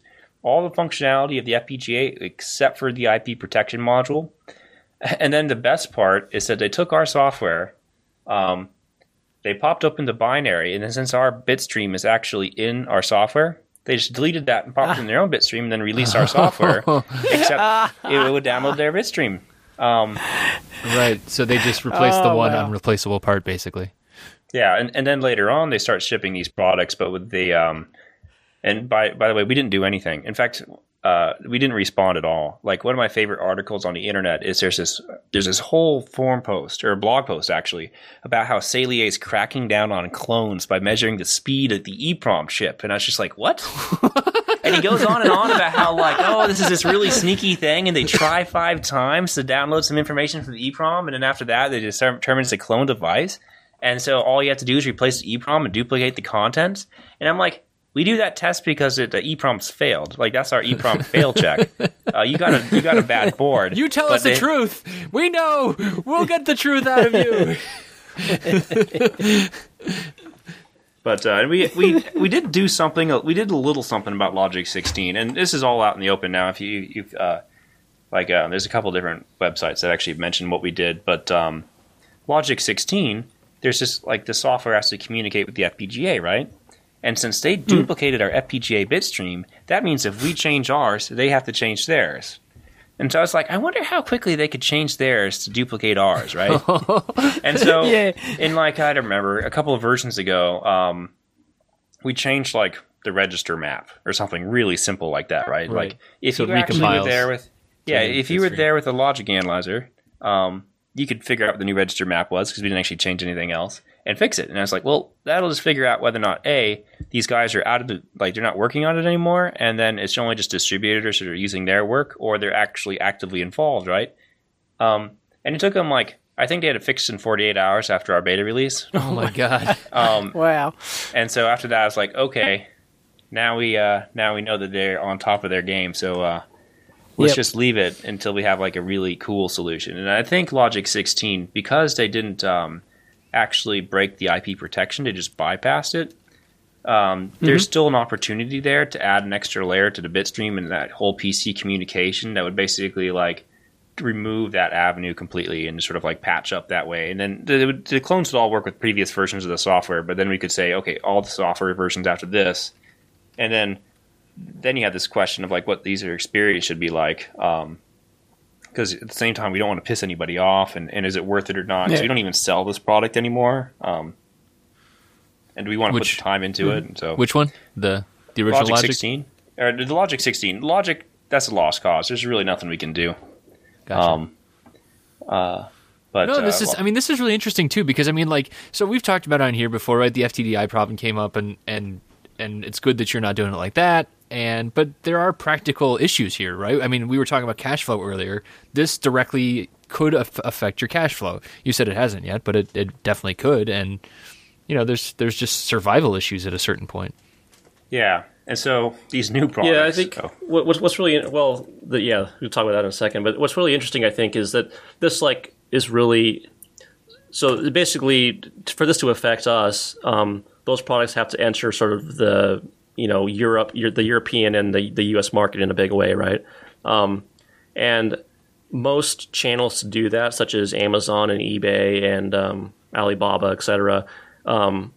all the functionality of the F P G A except for the I P protection module. And then the best part is that they took our software, um, they popped open the binary, and then since our bitstream is actually in our software, they just deleted that and popped it in their own bitstream and then released our software, except it would download their bitstream. Um, right, so they just replaced Oh, the one wow. unreplaceable part, basically. Yeah, and, and then later on they start shipping these products, but with the um, and by by the way, we didn't do anything. In fact, uh, we didn't respond at all. Like one of my favorite articles on the internet is there's this there's this whole forum post or a blog post actually about how Saleae is cracking down on clones by measuring the speed of the EEPROM chip, and I was just like, what? And he goes on and on about how like, oh, this is this really sneaky thing, and they try five times to download some information from the EEPROM, and then after that they just determine it's a clone device. And so all you have to do is replace the EEPROM and duplicate the contents. And I'm like, we do that test because it, the EEPROM's failed. Like that's our EEPROM fail check. Uh, you got a you got a bad board. You tell but us the they- truth. We know. We'll get the truth out of you. But uh, we we we did do something. We did a little something about Logic sixteen, and this is all out in the open now. If you you uh, like, uh, there's a couple different websites that actually mention what we did. But um, Logic sixteen, there's just like the software has to communicate with the F P G A, right? And since they duplicated our F P G A bitstream, that means if we change ours, they have to change theirs. And so I was like, I wonder how quickly they could change theirs to duplicate ours, right? And so, Yeah. in like, I don't remember, a couple of versions ago, um, we changed like the register map or something really simple like that, right? Right. Like if So you it actually were recompiles there with, yeah, the if you were bitstream. there with a logic analyzer, um, you could figure out what the new register map was because we didn't actually change anything else and fix it. And I was like, well, that'll just figure out whether or not A, these guys are out of the, like they're not working on it anymore, and then it's only just distributors that are using their work, or they're actually actively involved, right? Um, and it took them like, I think they had it fixed in forty-eight hours after our beta release. Oh my god. Um, Wow. and so after that, I was like, okay, now we uh, now we know that they're on top of their game. So uh, let's Yep. just leave it until we have like a really cool solution. And I think Logic sixteen, because they didn't um, actually break the I P protection, they just bypassed it. Um, there's still an opportunity there to add an extra layer to the bitstream and that whole P C communication that would basically like remove that avenue completely and sort of like patch up that way. And then the, the clones would all work with previous versions of the software, but then we could say, okay, all the software versions after this. And then then you have this question of like what the user experience should be like. Um, because at the same time, we don't want to piss anybody off, and, and is it worth it or not? Yeah. So we don't even sell this product anymore. Um, and do we want to Which- put the time into it? And so Which one? The the original Logic, Logic? sixteen? Or the Logic sixteen. Logic, that's a lost cause. There's really nothing we can do. Gotcha. Um, uh, but No, this uh, is. I mean, this is really interesting too because I mean, like, so we've talked about it on here before, right? The F T D I problem came up, and and and it's good that you're not doing it like that. And but there are practical issues here, right? I mean, we were talking about cash flow earlier. This directly could af- affect your cash flow. You said it hasn't yet, but it, it definitely could. And you know, there's there's just survival issues at a certain point. yeah. And so these new products. Yeah, I think oh, what, what's what's really well, the, yeah, we'll talk about that in a second. But what's really interesting, I think, is that this like is really so basically for this to affect us, um, those products have to enter sort of the you know Europe, the European and the the U S market in a big way, right? Um, and most channels to do that, such as Amazon and eBay and um, Alibaba, et cetera, um,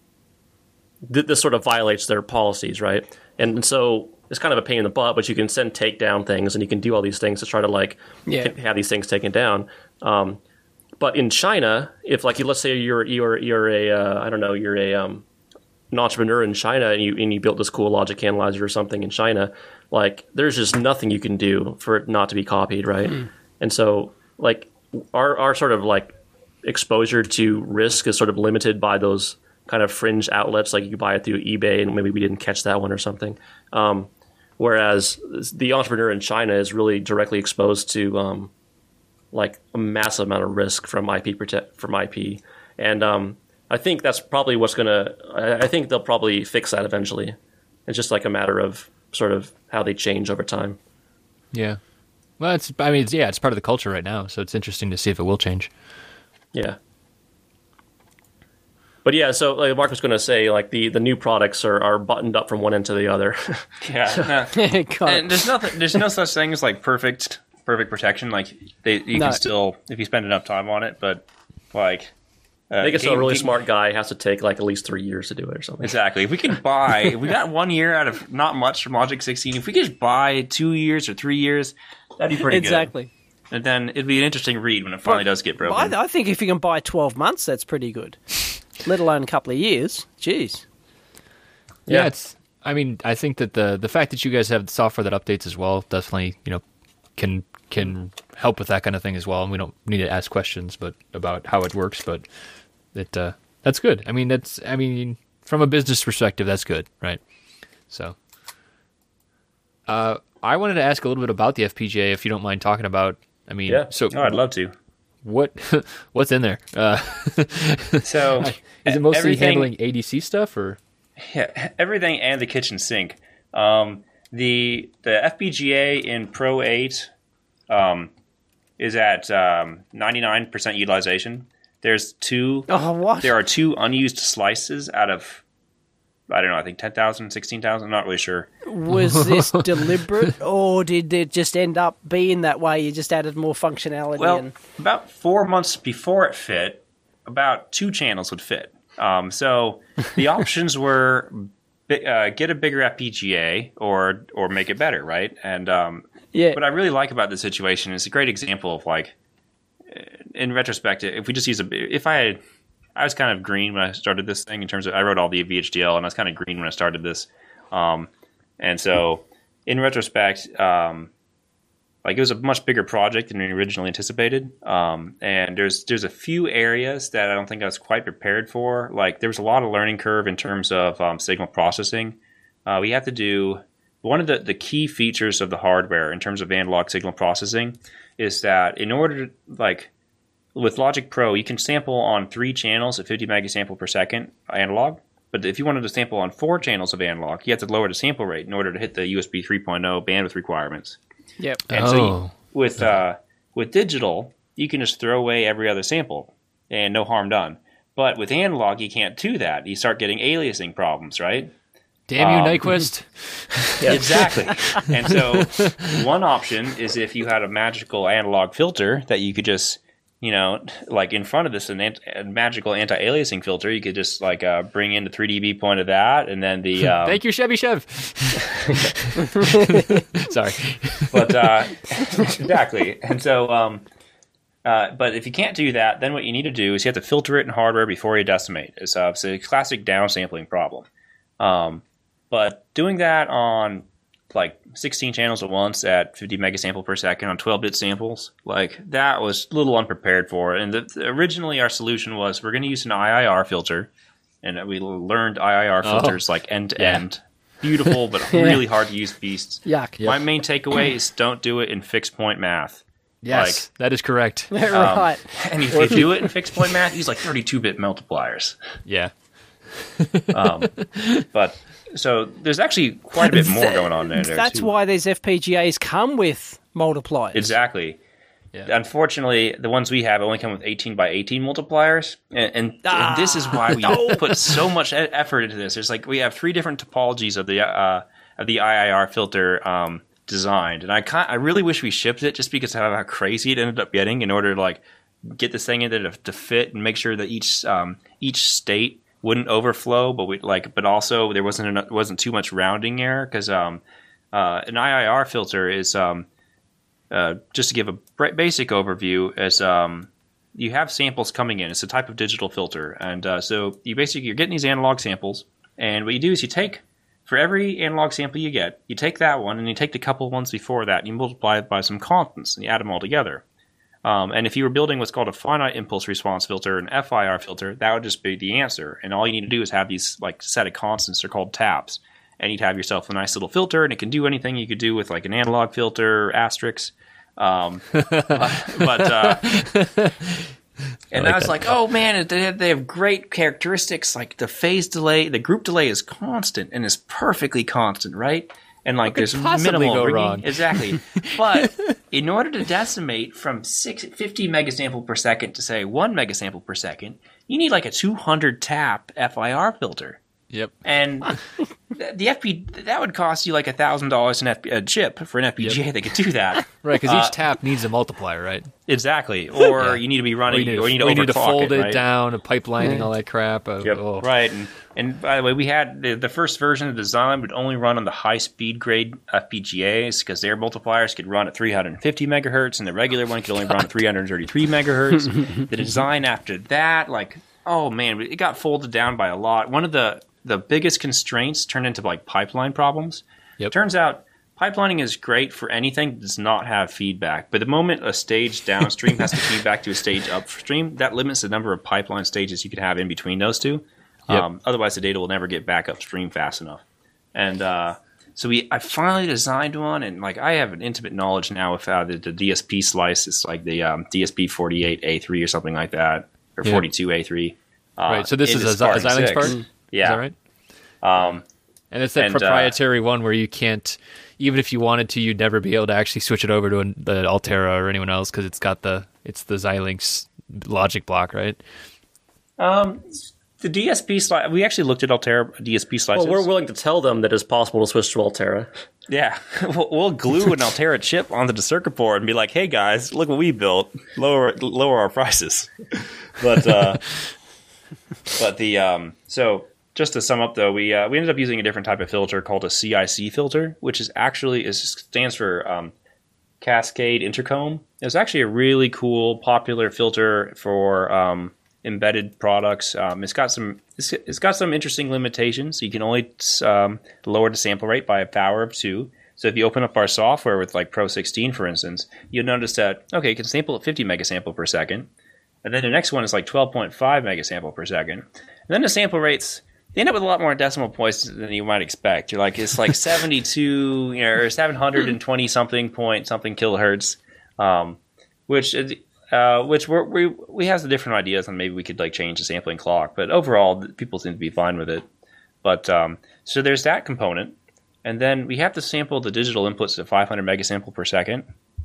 th- this sort of violates their policies, right? And so it's kind of a pain in the butt, but you can send takedown things and you can do all these things to try to like Yeah. t- have these things taken down. Um, but in China, if like let's say you're you're you're a uh, I don't know you're a um, an entrepreneur in China and you and you built this cool logic analyzer or something in China, like there's just nothing you can do for it not to be copied, right? And so like our our sort of like exposure to risk is sort of limited by those kind of fringe outlets, like you buy it through eBay and maybe we didn't catch that one or something. Um, whereas the entrepreneur in China is really directly exposed to um, like a massive amount of risk from I P protect from I P, and um, I think that's probably what's gonna. I, I think they'll probably fix that eventually. It's just like a matter of sort of how they change over time. Yeah. Well, it's. I mean, it's, yeah, it's part of the culture right now, so it's interesting to see if it will change. Yeah. But yeah, so like Mark was going to say, like the, the new products are, are buttoned up from one end to the other. Yeah, no. And there's nothing. There's no such thing as like perfect perfect protection. Like they, you no. can still if you spend enough time on it. But like, uh, I think it's game, a really game, smart guy has to take like at least three years to do it or something. Exactly. If we can buy, if we got one year out of not much from Logic sixteen. If we could just buy two years or three years, that'd be pretty exactly. good. Exactly. And then it'd be an interesting read when it finally but, does get broken. I, I think if you can buy twelve months, that's pretty good. Let alone a couple of years. Jeez. Yeah, yeah, it's. I mean, I think that the the fact that you guys have the software that updates as well definitely, you know, can can help with that kind of thing as well. And we don't need to ask questions, but about how it works. But it uh, that's good. I mean, that's. I mean, from a business perspective, that's good, right? So, uh, I wanted to ask a little bit about the F P G A, if you don't mind talking about. I mean, yeah. So oh, I'd love to. What what's in there? Uh, so is it mostly handling A D C stuff, or yeah, everything and the kitchen sink? Um, the the F P G A in Pro eight um, is at um, ninety-nine percent utilization. There's two. Oh, what? There are two unused slices out of I don't know. I think ten thousand, sixteen thousand. I'm not really sure. Was this deliberate, or did it just end up being that way? You just added more functionality. Well, and... about four months before it fit, about two channels would fit. Um, so the options were uh, get a bigger F P G A or or make it better, right? And um, yeah. What I really like about this situation is a great example of like, in retrospect, if we just use a, if I had. I was kind of green when I started this thing in terms of I wrote all the V H D L and I was kind of green when I started this. Um, and so in retrospect, um, like it was a much bigger project than we originally anticipated. Um, and there's, there's a few areas that I don't think I was quite prepared for. Like there was a lot of learning curve in terms of um, signal processing. Uh, we have to do one of the, the key features of the hardware in terms of analog signal processing is that in order to like, with Logic Pro, you can sample on three channels at fifty megasample per second analog. But if you wanted to sample on four channels of analog, you have to lower the sample rate in order to hit the U S B three point oh bandwidth requirements. Yep. And oh. so you, with uh, with digital, you can just throw away every other sample and no harm done. But with analog, you can't do that. You start getting aliasing problems, right? Damn you, um, Nyquist. Yeah, exactly. And so one option is if you had a magical analog filter that you could just... You know, like in front of this, an ant- a magical anti-aliasing filter, you could just like uh, bring in the three D B point of that, and then the um, thank you, Chevy Chev. Sorry, but uh, exactly. And so, um, uh, but if you can't do that, then what you need to do is you have to filter it in hardware before you decimate. It's, uh, it's a classic downsampling problem. Um, but doing that on like sixteen channels at once at fifty megasample per second on twelve bit samples, like that was a little unprepared for it. And the, the, originally our solution was we're going to use an I I R filter, and we learned I I R filters oh, like end to yeah. end, beautiful but really hard to use beasts. Yuck. My yep. main takeaway is don't do it in fixed point math. Yes, like, that is correct. Um, right. And if you do it in fixed point math, use like thirty-two bit multipliers. Yeah. um, but. So there's actually quite a bit more going on there. That's too. why these F P G As come with multipliers. Exactly. Yeah. Unfortunately, the ones we have only come with eighteen by eighteen multipliers, and, and, ah. and this is why we no. put so much effort into this. There's like we have three different topologies of the uh, of the I I R filter um, designed, and I can't, I really wish we shipped it just because of how crazy it ended up getting in order to like get this thing in there to, to fit and make sure that each um, each state wouldn't overflow, but we like, but also there wasn't enough, wasn't too much rounding error because um, uh, an I I R filter is um, uh, just to give a basic overview is um, you have samples coming in. It's a type of digital filter, and uh, so you basically you're getting these analog samples, and what you do is you take for every analog sample you get, you take that one and you take the couple ones before that, and you multiply it by some constants, and you add them all together. Um, and if you were building what's called a finite impulse response filter, an F I R filter, that would just be the answer. And all you need to do is have these like set of constants. They're called taps. And you'd have yourself a nice little filter, and it can do anything you could do with like an analog filter, asterisks. Um, but, but uh, and I, like I was that. like, oh man, they have, they have great characteristics. Like the phase delay, the group delay is constant and is perfectly constant, right? And like could there's possibly minimal go ringing. wrong? Exactly. But in order to decimate from six, fifty megasample per second to say one megasample per second, you need like a two hundred tap F I R filter. Yep. And the F P that would cost you like a thousand dollars an F P, a chip for an F P G A Yep. that could do that. Right, because Uh, each tap needs a multiplier, right? Exactly. Or Yeah. you need to be Or running, you need, or you need to, or you need to overclock fold it, right? down, pipelining, all that crap. Uh, Yep. oh. Right. And, and by the way, we had the, the first version of the design would only run on the high speed grade F P G As because their multipliers could run at three hundred fifty megahertz, and the regular one could only run at three hundred thirty-three megahertz. The design after that, like, oh man, it got folded down by a lot. One of the the biggest constraints turned into like pipeline problems. Yep. Turns out pipelining is great for anything that does not have feedback. But the moment a stage downstream has to feed back to a stage upstream, that limits the number of pipeline stages you could have in between those two. Yep. Um, otherwise, the data will never get back upstream fast enough. And uh, so we, I finally designed one, and like I have an intimate knowledge now of how the, the D S P slice is like the um, D S P forty-eight A three or something like that, or Yeah. forty-two A three. Uh, Right, so this in is the a, Xi- a Spartan Xilinx six. part? Yeah. Is that right? Um, And it's that And, uh, proprietary one where you can't, even if you wanted to, you'd never be able to actually switch it over to an, the Altera or anyone else because it's got the it's the Xilinx logic block, right? um, the D S P slice, we actually looked at Altera D S P slices. Well, we're willing to tell them that it's possible to switch to Altera. Yeah, we'll, we'll glue an Altera chip onto the circuit board and be like, "Hey guys, look what we built. Lower lower our prices." But uh, but the um, so just to sum up though, we uh, we ended up using a different type of filter called a C I C filter, which is actually is stands for um, Cascade Intercomb. It's actually a really cool, popular filter for um, embedded products. Um, it's got some it's, it's got some interesting limitations. You can only um, lower the sample rate by a power of two. So if you open up our software with like Pro sixteen, for instance, you'll notice that okay, you can sample at fifty megasample per second, and then the next one is like twelve point five megasample per second, and then the sample rates. They end up with a lot more decimal points than you might expect. You're like it's like seventy-two, you know, or seven hundred twenty something point something kilohertz, um, which uh, which we're, we we have some different ideas on maybe we could like change the sampling clock, but overall people seem to be fine with it. But um, so there's that component, and then we have to sample the digital inputs at five hundred megasample per second.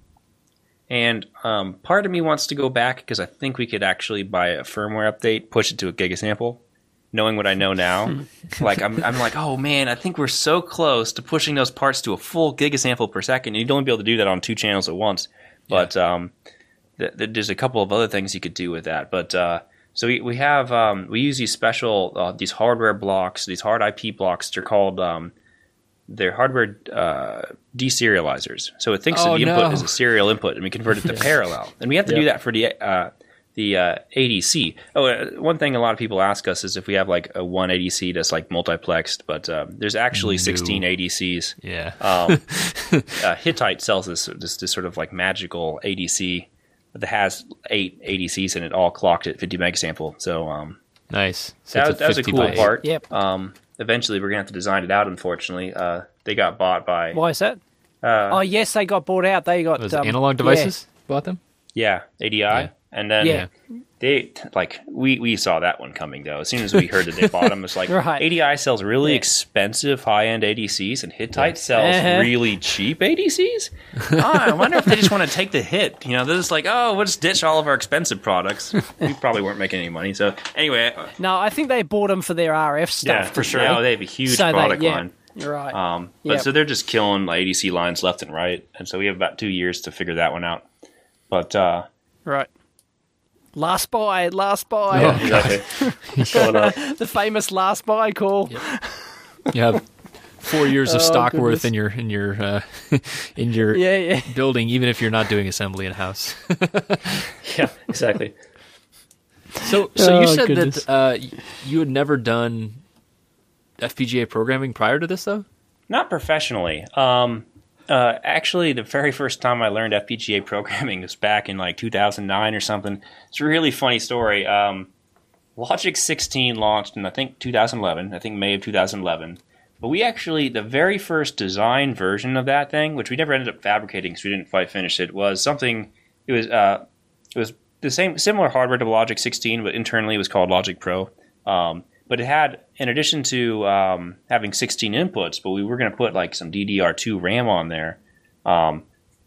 And um, part of me wants to go back because I think we could actually, by a firmware update, push it to a gigasample. Knowing what I know now, like I'm, I'm like, oh man, I think we're so close to pushing those parts to a full gigasample per second. You'd only be able to do that on two channels at once, but yeah. um, th- th- there's a couple of other things you could do with that. But uh, so we we have um, we use these special uh, these hardware blocks, these hard I P blocks. They're called um, they're hardware uh, deserializers. So it thinks Oh, that the input no. is a serial input, and we convert it to parallel. And we have to Yep. do that for the uh, the uh, A D C. Oh, uh, one thing a lot of people ask us is if we have like a one A D C that's like multiplexed, but uh, there's actually No. sixteen A D Cs. Yeah. Um, uh, Hittite sells this, this this sort of like magical A D C that has eight A D Cs in it, all clocked at fifty megasample. So um, Nice. So that, it's was- that was a fifty cool by eight. part. Yep. Um, eventually, we're gonna have to design it out. Unfortunately, uh, they got bought by Why is that? uh, Oh, yes, they got bought out. They got Was it um, Analog Devices bought them? yeah A D I, Yeah. and then Yeah. they like we we saw that one coming though. As soon as we heard that they bought them, it's like Right. A D I sells really Yeah. expensive high end A D Cs, and Hittite sells Uh-huh. really cheap A D Cs. oh, I wonder if they just want to take the hit. You know, they're just like, oh, we'll just ditch all of our expensive products. We probably weren't making any money. So anyway, uh, No, I think they bought them for their R F stuff. yeah, for didn't sure. they? Oh, they have a huge So they- product yeah. line. You're right. Um, but Yep. so they're just killing A D C lines left and right, and so we have about two years to figure that one out. But uh, Right. Last buy, last buy. Oh. Exactly. Showing up. The famous last buy call. You have four years of Oh, stock goodness. worth in your in your uh, in your Yeah, yeah. building, even if you're not doing assembly in house. Yeah, exactly. So, so you Oh, said goodness. that uh, y- you had never done F P G A programming prior to this, though. not professionally. Um, uh, actually, the very first time I learned F P G A programming was back in like two thousand nine or something. It's a really funny story. Um, Logic sixteen launched in I think two thousand eleven. I think May of two thousand eleven. But we actually, the very first design version of that thing, which we never ended up fabricating because we didn't quite finish it, was something. It was uh, it was the same similar hardware to Logic sixteen, but internally it was called Logic Pro. Um, but it had, in addition to um, having sixteen inputs, but we were going to put like some D D R two RAM on there, um,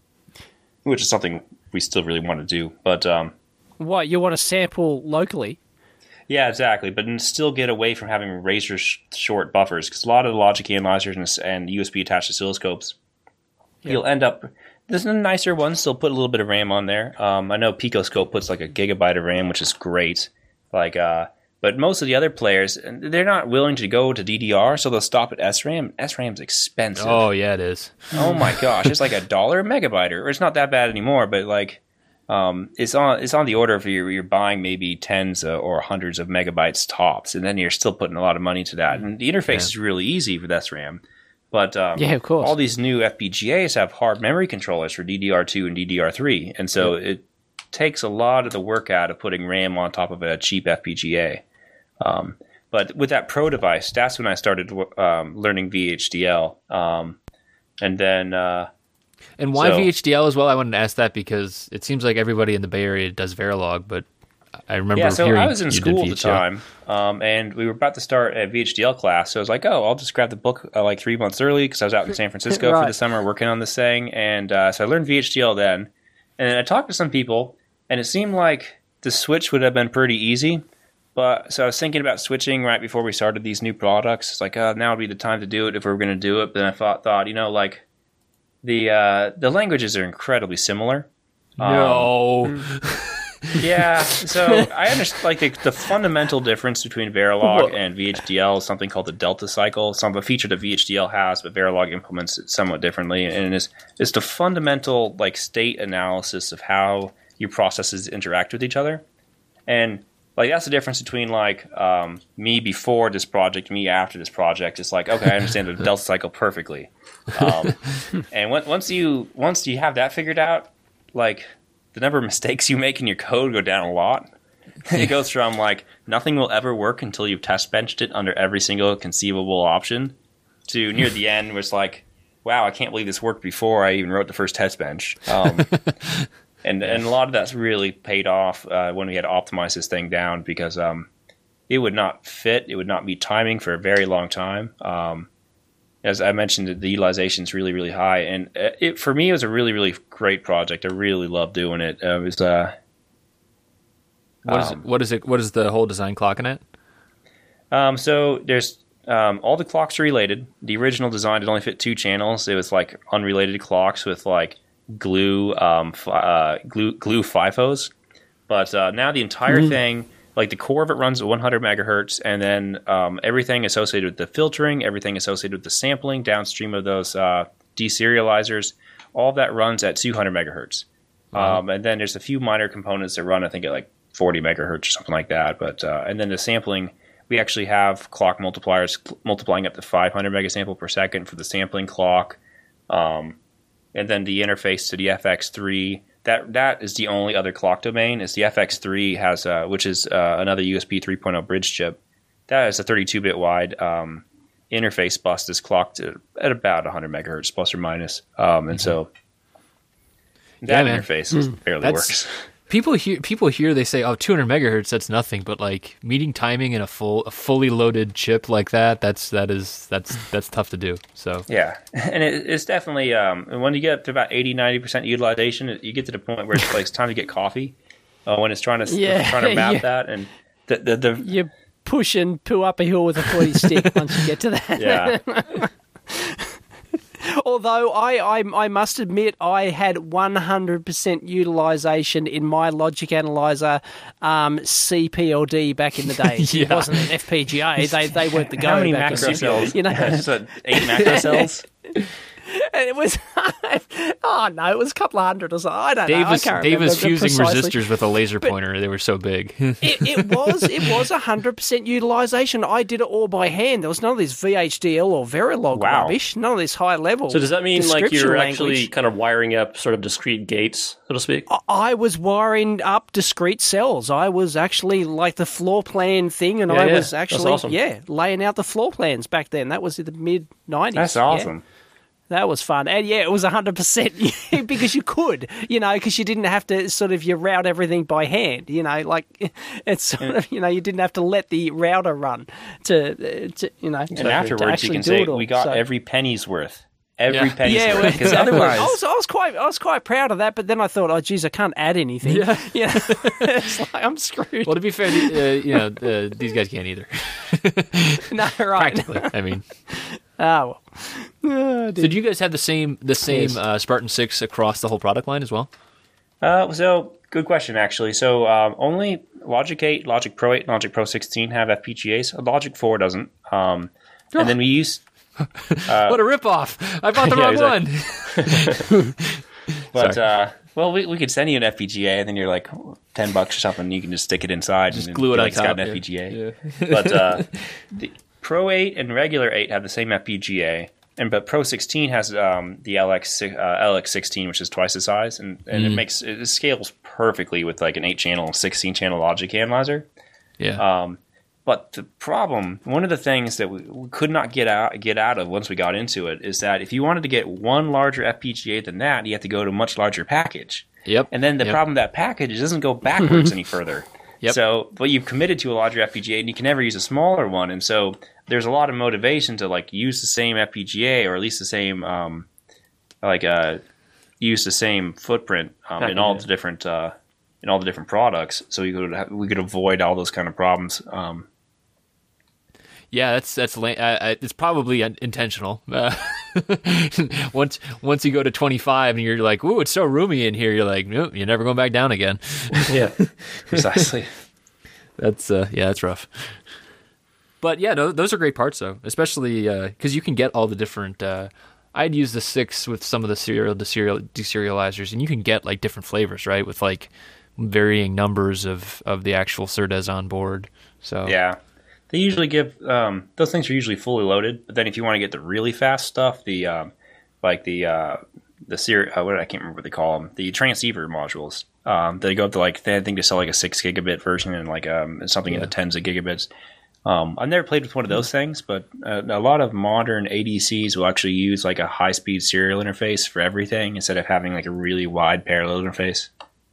which is something we still really want to do. But um, what, you want to sample locally? yeah, exactly. But then still get away from having razor sh- short buffers, because a lot of the logic analyzers and, and U S B attached oscilloscopes, yeah. you'll end up. There's a nicer one. Still put a little bit of RAM on there. Um, I know Picoscope puts like a gigabyte of RAM, which is great. Like, uh, but most of the other players, they're not willing to go to D D R, so they'll stop at S RAM. S RAM's expensive. Oh yeah, it is. Oh my gosh, it's like a dollar a megabyte, or it's not that bad anymore. But like, um, it's on it's on the order of you're you're buying maybe tens uh, or hundreds of megabytes tops, and then you're still putting a lot of money to that. And the interface yeah. is really easy with S RAM. But um, yeah, of course. all these new F P G As have hard memory controllers for D D R two and D D R three, and so yeah. it takes a lot of the work out of putting RAM on top of a cheap F P G A. Um, but with that Pro device, that's when I started um, learning V H D L. Um, and then... Uh, and why so, V H D L as well? I wanted to ask that because it seems like everybody in the Bay Area does Verilog, but I remember yeah, so hearing I was in you school did at the time, um, and we were about to start a V H D L class, so I was like, oh, I'll just grab the book uh, like three months early because I was out in San Francisco right. for the summer working on this thing, and uh, so I learned V H D L then, and then I talked to some people, and it seemed like the switch would have been pretty easy, but so I was thinking about switching right before we started these new products. It's like, oh, now would be the time to do it if we were going to do it, but then I thought, thought you know, like, the uh, the languages are incredibly similar. No. Um, yeah, so I understand like the, the fundamental difference between Verilog and V H D L is something called the delta cycle. Some of a feature that V H D L has, but Verilog implements it somewhat differently, and it's it's the fundamental like state analysis of how your processes interact with each other. And like that's the difference between like um, me before this project, me after this project. It's like, okay, I understand the delta cycle perfectly. Um, and when, once you once you have that figured out, like the number of mistakes you make in your code go down a lot. It goes from like nothing will ever work until you've test benched it under every single conceivable option to near the end where it's like, wow, I can't believe this worked before I even wrote the first test bench. Um, and and a lot of that's really paid off uh, when we had to optimize this thing down because um, it would not fit. It would not meet timing for a very long time. Um, as I mentioned, the utilization is really, really high. And it, for me, it was a really, really great project. I really loved doing it. Uh, it was... Uh, What is, um, it, what is it? What is the whole design clock in it? Um, so there's um, all the clocks are related. The original design did only fit two channels. It was like unrelated clocks with like glue, um, f- uh, glue, glue FIFOs. But uh, now the entire mm-hmm. thing, like the core of it runs at one hundred megahertz, and then um, everything associated with the filtering, everything associated with the sampling downstream of those uh, deserializers, all of that runs at two hundred megahertz. Wow. Um, and then there's a few minor components that run, I think, at like forty megahertz or something like that. But uh, and then the sampling, we actually have clock multipliers cl- multiplying up to five hundred megasample per second for the sampling clock. Um, and then the interface to the F X three, that that is the only other clock domain. Is the F X three has uh, which is uh, another U S B three point oh bridge chip. That is a thirty-two bit wide um, interface bus that's clocked at, at about one hundred megahertz plus or minus. Um, and mm-hmm. so that yeah, interface mm, barely that's... works. People hear people hear they say, "Oh, two hundred megahertz, that's nothing." But like meeting timing in a full, a fully loaded chip like that, that's that is that's that's tough to do. So yeah, and it, it's definitely um, when you get up to about eighty, ninety percent utilization, you get to the point where it's like it's time to get coffee uh, when it's trying to yeah, trying to map yeah. that, and the the, the you push and poo up a hill with a footy stick once you get to that. Yeah. Although I, I I must admit I had one hundred percent utilization in my logic analyzer um, C P L D back in the day. yeah. It wasn't an F P G A. They they weren't the go. How many back macro cells? You know, so eight macro cells. And it was, oh no, it was a couple of hundred or something. I don't Dave know. Was, I can't Dave was remember fusing precisely. resistors with a laser but pointer. They were so big. it, it was it was one hundred percent utilization. I did it all by hand. There was none of this V H D L or Verilog wow. rubbish. None of this high level. So does that mean like you're language. actually kind of wiring up sort of discrete gates, so to speak? I, I was wiring up discrete cells. I was actually like the floor plan thing, and yeah, I yeah. was actually awesome. yeah laying out the floor plans back then. That was in the mid nineties. That's awesome. Yeah. That was fun. And yeah, it was one hundred percent because you could, you know, because you didn't have to sort of, you route everything by hand, you know, like it's sort of, you know, you didn't have to let the router run to, to you know, and to, afterwards to you can do say, it all. we got So, every penny's worth. Every Yeah. penny's yeah, worth. well, Because exactly. otherwise... I was, I was quite, I was quite proud of that, but then I thought, oh, geez, I can't add anything. Yeah. You know? It's like, I'm screwed. Well, to be fair, the- uh, you know, uh, these guys can't either. No, right. Practically, I mean. Ah, well. Oh, So did you guys have the same the same Yes. uh, Spartan six across the whole product line as well? Uh, so, good question, actually. So, um, only Logic eight, Logic Pro eight, and Logic Pro sixteen have F P G As. Logic four doesn't. Um, and then we use... what a ripoff! I bought the Yeah, wrong exactly. one. But, Sorry. uh, well, we, we could send you an F P G A, and then you're like ten bucks or something. You can just stick it inside Just and glue it be on like, it's got top, an yeah. F P G A. Yeah. But uh, the Pro eight and regular eight have the same F P G A, and but Pro sixteen has um, the L X uh, L X sixteen, which is twice the size, and, and Mm. it makes it scales perfectly with like an eight channel, sixteen channel logic analyzer. Yeah. Um, but the problem, one of the things that we, we could not get out get out of once we got into it, is that if you wanted to get one larger F P G A than that, you have to go to a much larger package. Yep. And then the Yep. problem with that package, it doesn't go backwards any further. Yep. So, but you've committed to a larger F P G A, and you can never use a smaller one. And so, there's a lot of motivation to like use the same F P G A, or at least the same, um, like uh, use the same footprint um, in all the different uh, in all the different products. So we could have, we could avoid all those kind of problems. Um, Yeah, that's that's la- uh, it's probably un- intentional. Uh, once once you go to twenty-five and you're like, "Ooh, it's so roomy in here," you're like, "Nope, you're never going back down again." Yeah. precisely. That's uh, yeah, that's rough. But yeah, no, those are great parts though, especially because you can get all the different. Uh, I'd use the six with some of the serial deserial deserializers, and you can get like different flavors, right? With like varying numbers of of the actual Cerdes on board. So Yeah. They usually give um, those things are usually fully loaded, but then if you want to get the really fast stuff, the um, like the uh, the ser- uh, what I can't remember what they call them, the transceiver modules. Um, they go up to like they I think they sell like a six gigabit version and like um, something in Yeah. the tens of gigabits. Um, I've never played with one of those things, but uh, a lot of modern A D Cs will actually use like a high speed serial interface for everything instead of having like a really wide parallel interface.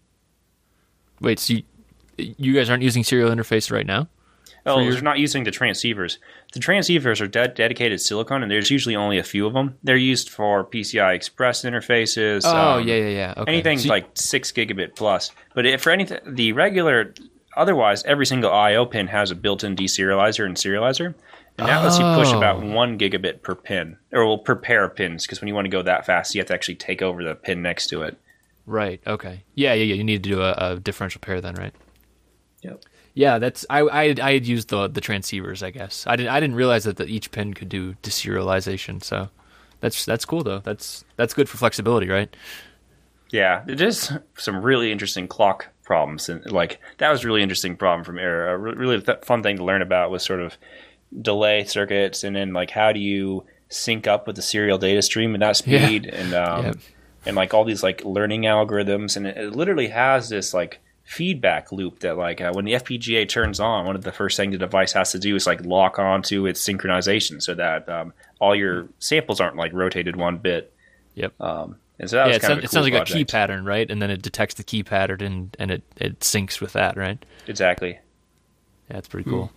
Wait, so you, you guys aren't using serial interface right now? Oh, your- they're not using the transceivers. The transceivers are de- dedicated silicon, and there's usually only a few of them. They're used for P C I Express interfaces. Oh, um, yeah, yeah, yeah. Okay. Anything So you- like six gigabit plus. But if for anything, the regular, otherwise, every single I O pin has a built-in deserializer and serializer, and that lets you push Oh. about one gigabit per pin, or well, per pair of pins. Because when you want to go that fast, you have to actually take over the pin next to it. Right. Okay. Yeah, yeah, yeah. You need to do a, a differential pair then, right? Yep. Yeah, that's I I I had used the the transceivers, I guess. I didn't I didn't realize that the, each pin could do deserialization. So that's that's cool though. That's that's good for flexibility, right? Yeah, it is some really interesting clock problems, and like that was a really interesting problem from Error. A re- really th- fun thing to learn about was sort of delay circuits, and then like how do you sync up with the serial data stream at that Yeah. speed, and um, Yeah. and like all these like learning algorithms, and it, it literally has this like feedback loop that like uh, when the F P G A turns on, one of the first things the device has to do is like lock onto its synchronization so that um, all your samples aren't like rotated one bit. Yep. Um, and so that Yeah, was it, kind sounds, of a it cool sounds like a key project. pattern, right? And then it detects the key pattern and, and it, it syncs with that, right? Exactly. Yeah, that's pretty cool.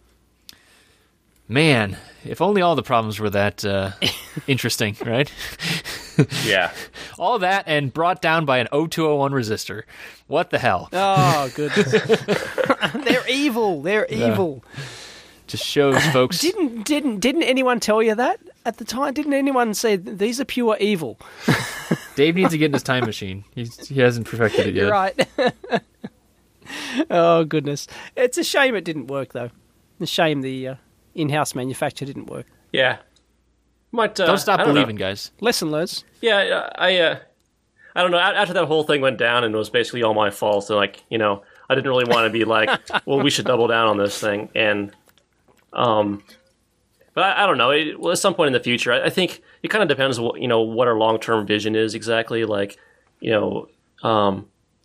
Man, if only all the problems were that uh, interesting, right? Yeah. All that and brought down by an oh two oh one resistor. What the hell? Oh, goodness. They're evil. They're evil. Just shows folks. Didn't didn't didn't anyone tell you that at the time? Didn't anyone say these are pure evil? Dave needs to get in his time machine. He's, he hasn't perfected it yet. You're right. Oh goodness, it's a shame it didn't work though. A shame the uh, in-house manufacture didn't work. Yeah. Might, uh, Don't stop I don't know. believing, guys. Lesson learned. Yeah, yeah, I, uh, I don't know. a- After that whole thing went down and it was basically all my fault, so like, you know, I didn't really want to be like, well, we should double down on this thing, and, um, but I, I don't know. It, well, at some point in the future, I, I think it kind of depends, what you know, what our long term vision is exactly. Like, you know, um,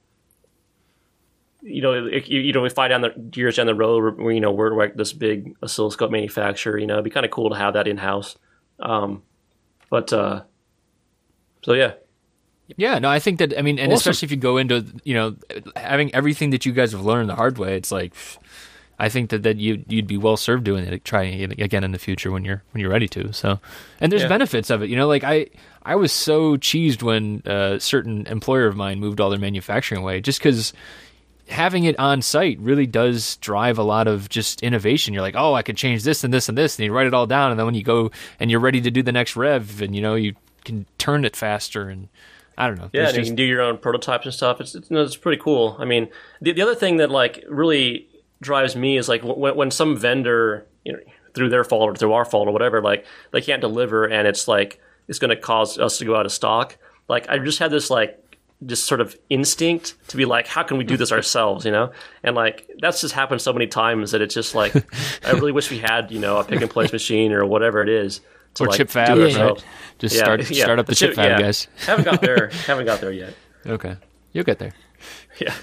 you know, if, you, you know, we find down the years down the road, where you know we're like this big oscilloscope manufacturer. You know, it'd be kind of cool to have that in house. Um, but uh, So yeah. Yeah, no, I think that, I mean, and Awesome. especially if you go into, you know, having everything that you guys have learned the hard way, it's like, I think that, that you, you'd be well served doing it, trying it again in the future when you're when you're ready to. So, and there's Yeah. benefits of it, you know, like I I was so cheesed when a certain employer of mine moved all their manufacturing away, just because having it on site really does drive a lot of just innovation. You're like, oh, I could change this and this and this, and you write it all down, and then when you go and you're ready to do the next rev, and you know you can turn it faster, and I don't know. Yeah, There's and you just- can do your own prototypes and stuff. It's it's, you know, it's pretty cool. I mean, the the other thing that like really drives me is like when when some vendor, you know, through their fault or through our fault or whatever, like they can't deliver, and it's like it's going to cause us to go out of stock. Like I just had this like just sort of instinct to be like, how can we do this ourselves, you know? And like that's just happened so many times that it's just like I really wish we had, you know, a pick and place machine or whatever it is. To Or like chip do fab, it right? ourselves. Just Yeah, start yeah. start up the, chip fab, yeah. guys. Haven't got there. Haven't got there yet. Okay, you'll get there. Yeah.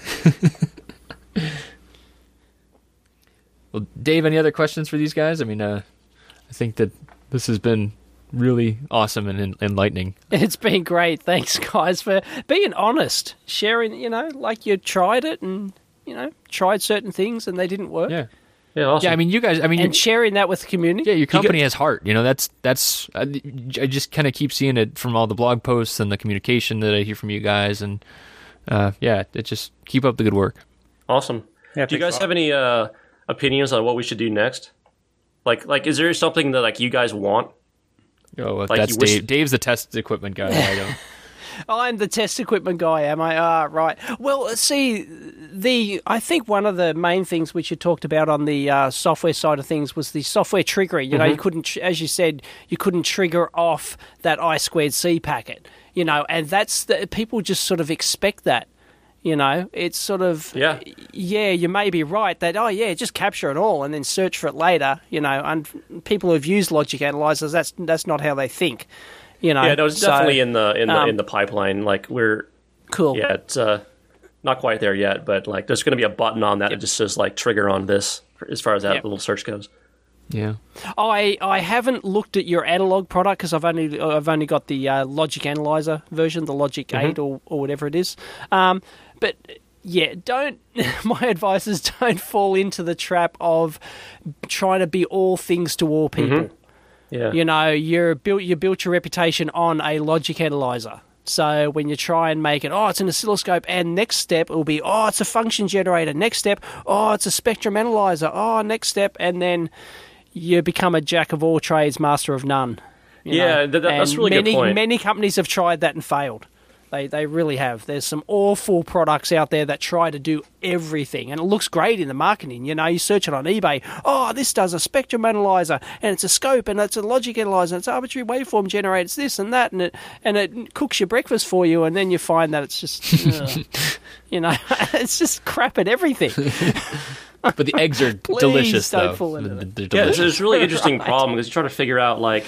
Well, Dave, any other questions for these guys? I mean, uh, I think that this has been really awesome and en- enlightening. It's been great. Thanks, guys, for being honest, sharing. You know, like you tried it and you know tried certain things and they didn't work. Yeah, Yeah. Awesome. yeah. I mean, you guys. I mean, And you, sharing that with the community. yeah, your company has heart. You know, that's that's. I, I just kind of keep seeing it from all the blog posts and the communication that I hear from you guys, and uh, yeah, it just keep up the good work. Awesome. Yeah, Do you thanks guys a lot. have any uh, opinions on what we should do next? Like, like, is there something that like you guys want? Oh, Like, that's you wish- Dave. Dave's the test equipment guy. I don't. I'm the test equipment guy, am I? Ah, right. Well, see, the I think one of the main things which you talked about on the uh, software side of things was the software triggering. You know, you couldn't, tr- as you said, you couldn't trigger off that I squared C packet. You know, and that's the, people just sort of expect that. You know, it's sort of Yeah. yeah. You may be right that oh yeah, just capture it all and then search for it later. You know, and people who've used logic analyzers, that's that's not how they think. You know, Yeah, no, it's So, definitely in the in the um, in the pipeline. Like we're cool. yeah, it's uh, not quite there yet, but like there's going to be a button on that that just says like trigger on this as far as that Yep. little search goes. Yeah. I, I haven't looked at your analog product because I've only I've only got the uh, Logic Analyzer version, the Logic Mm-hmm. eight or, or whatever it is. Um, but yeah, don't. My advice is don't fall into the trap of trying to be all things to all people. Yeah, You know, you're built you built your reputation on a Logic Analyzer. So when you try and make it, oh, it's an oscilloscope, and next step will be, oh, it's a function generator. Next step, oh, it's a spectrum analyzer. Oh, next step, and then you become a jack of all trades, master of none. you Yeah, know. that- that's And a really good many, point. Many companies have tried that and failed. They they really have. There's some awful products out there that try to do everything, and it looks great in the marketing. You know, you search it on eBay. Oh, this does a spectrum analyzer, and it's a scope, and it's a logic analyzer, and it's arbitrary waveform generator, it's this and that, and it and it cooks your breakfast for you, and then you find that it's just, ugh. you know, it's just crap at everything. But the eggs are delicious, don't though. fall into They're that. delicious. yeah. It's, it's a really interesting Right. problem because you try to figure out like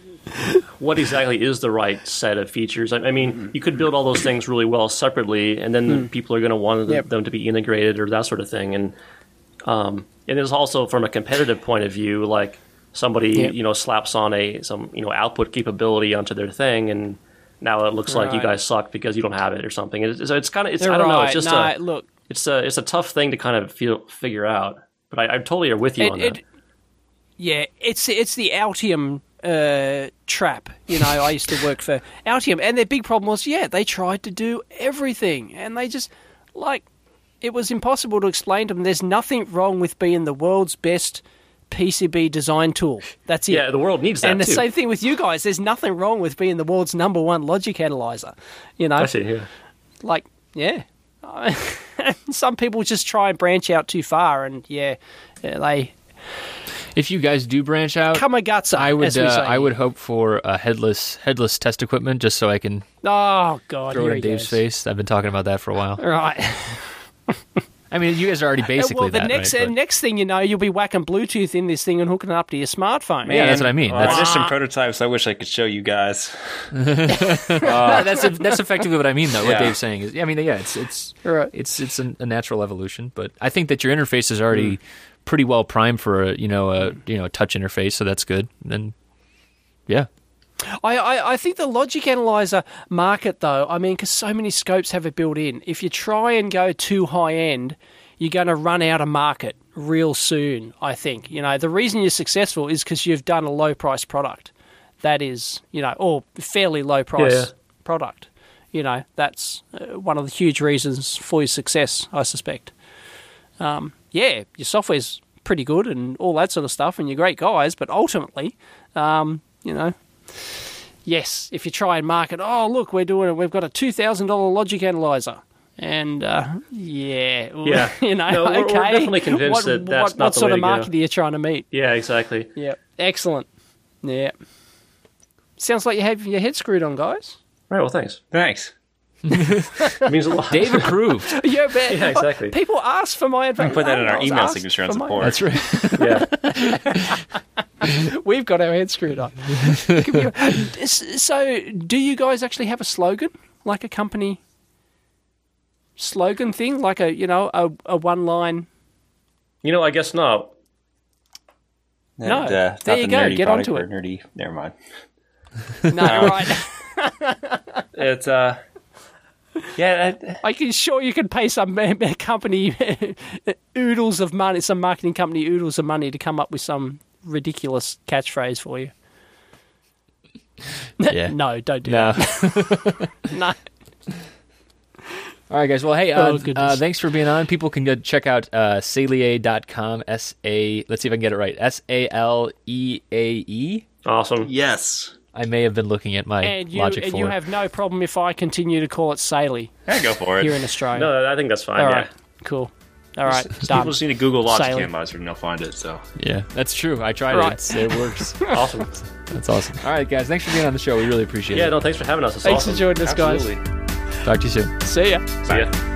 what exactly is the right set of features. I, I mean, you could build all those things really well separately, and then the people are going to want them, Yep. them to be integrated or that sort of thing. And um, and there's also from a competitive point of view, like somebody Yep. you know slaps on a some you know output capability onto their thing, and now it looks like you Right. guys suck because you don't have it or something. It's, it's kind of it's They're I don't know. right. It's just no, a look. it's a it's a tough thing to kind of feel figure out. But I, I totally are with you It- on it- that. Yeah, it's it's the Altium uh, trap. You know, I used to work for Altium, and their big problem was, yeah, they tried to do everything, and they just like it was impossible to explain to them. There's nothing wrong with being the world's best P C B design tool. That's it. Yeah, the world needs that and the too. same thing with you guys. There's nothing wrong with being the world's number one logic analyzer. You know, I see. Yeah. like yeah. Some people just try and branch out too far, and yeah, yeah, they If you guys do branch out, Kamagatsa, I would as we uh, say. I would hope for a headless headless test equipment just so I can Oh God! throw here it he in Dave's goes. face. I've been talking about that for a while. Right. I mean, you guys are already basically well, the that, next right? uh, But- next thing you know, you'll be whacking Bluetooth in this thing and hooking it up to your smartphone. Yeah, that's what I mean. Oh, That's- there's some prototypes I wish I could show you guys. No, that's that's effectively what I mean, though. What Yeah. Dave's saying is, yeah, I mean, yeah, it's it's Right. it's it's a, a natural evolution, but I think that your interface is already pretty well primed for a you know a you know a touch interface, so that's good. And then, yeah, I, I, I think the logic analyzer market, though, I mean, because so many scopes have it built in, if you try and go too high end, you're going to run out of market real soon, I think. You know, the reason you're successful is because you've done a low price product. That is, you know, or fairly low price Yeah. product. You know, that's uh, one of the huge reasons for your success, I suspect. Um, yeah, your software's pretty good and all that sort of stuff, and you're great guys, but ultimately, um, you know, yes, if you try and market, oh, look, we're doing it, we've got a two thousand dollars logic analyzer. And, uh, yeah, Yeah. you know, No, we're- we're okay. definitely convinced what, that that's what, not what the sort way of to go. market are you trying to meet? Yeah, exactly. Yeah, excellent. Yeah. Sounds like you have your head screwed on, guys. Right, well, thanks. Thanks. It means a lot. Dave approved. Yeah, but Yeah, exactly. people ask for my advice. Put that in our I was email asked signature on for my- support. That's right. Yeah. We've got our heads screwed on. So, do you guys actually have a slogan, like a company slogan thing, like a you know a, a one line? You know, I guess not. No, uh, there not you the go, nerdy get product onto or it. Nerdy. Never mind. No, right. It's uh, yeah. I, I can sure you can pay some company oodles of money, some marketing company oodles of money to come up with some ridiculous catchphrase for you. Yeah. No, don't do No. that. No. All right, guys. Well, hey, uh, Oh, goodness. uh, thanks for being on. People can go check out uh, salier dot com. S A. Let's see if I can get it right. S A L E A E. Awesome. Yes. I may have been looking at my And you logic and for you it. have no problem if I continue to call it Saley yeah, go for it. here in Australia. No, I think that's fine. All yeah. right, cool. All right, done. People just need to Google Logic Sailing. Analyzer and they'll find it. So Yeah, that's true. I tried Right. it. It's, it works. Awesome. That's awesome. All right, guys. Thanks for being on the show. We really appreciate Yeah, it. no, thanks for having us. It's Thanks awesome. for joining us, guys. absolutely. Talk to you soon. See ya. See ya.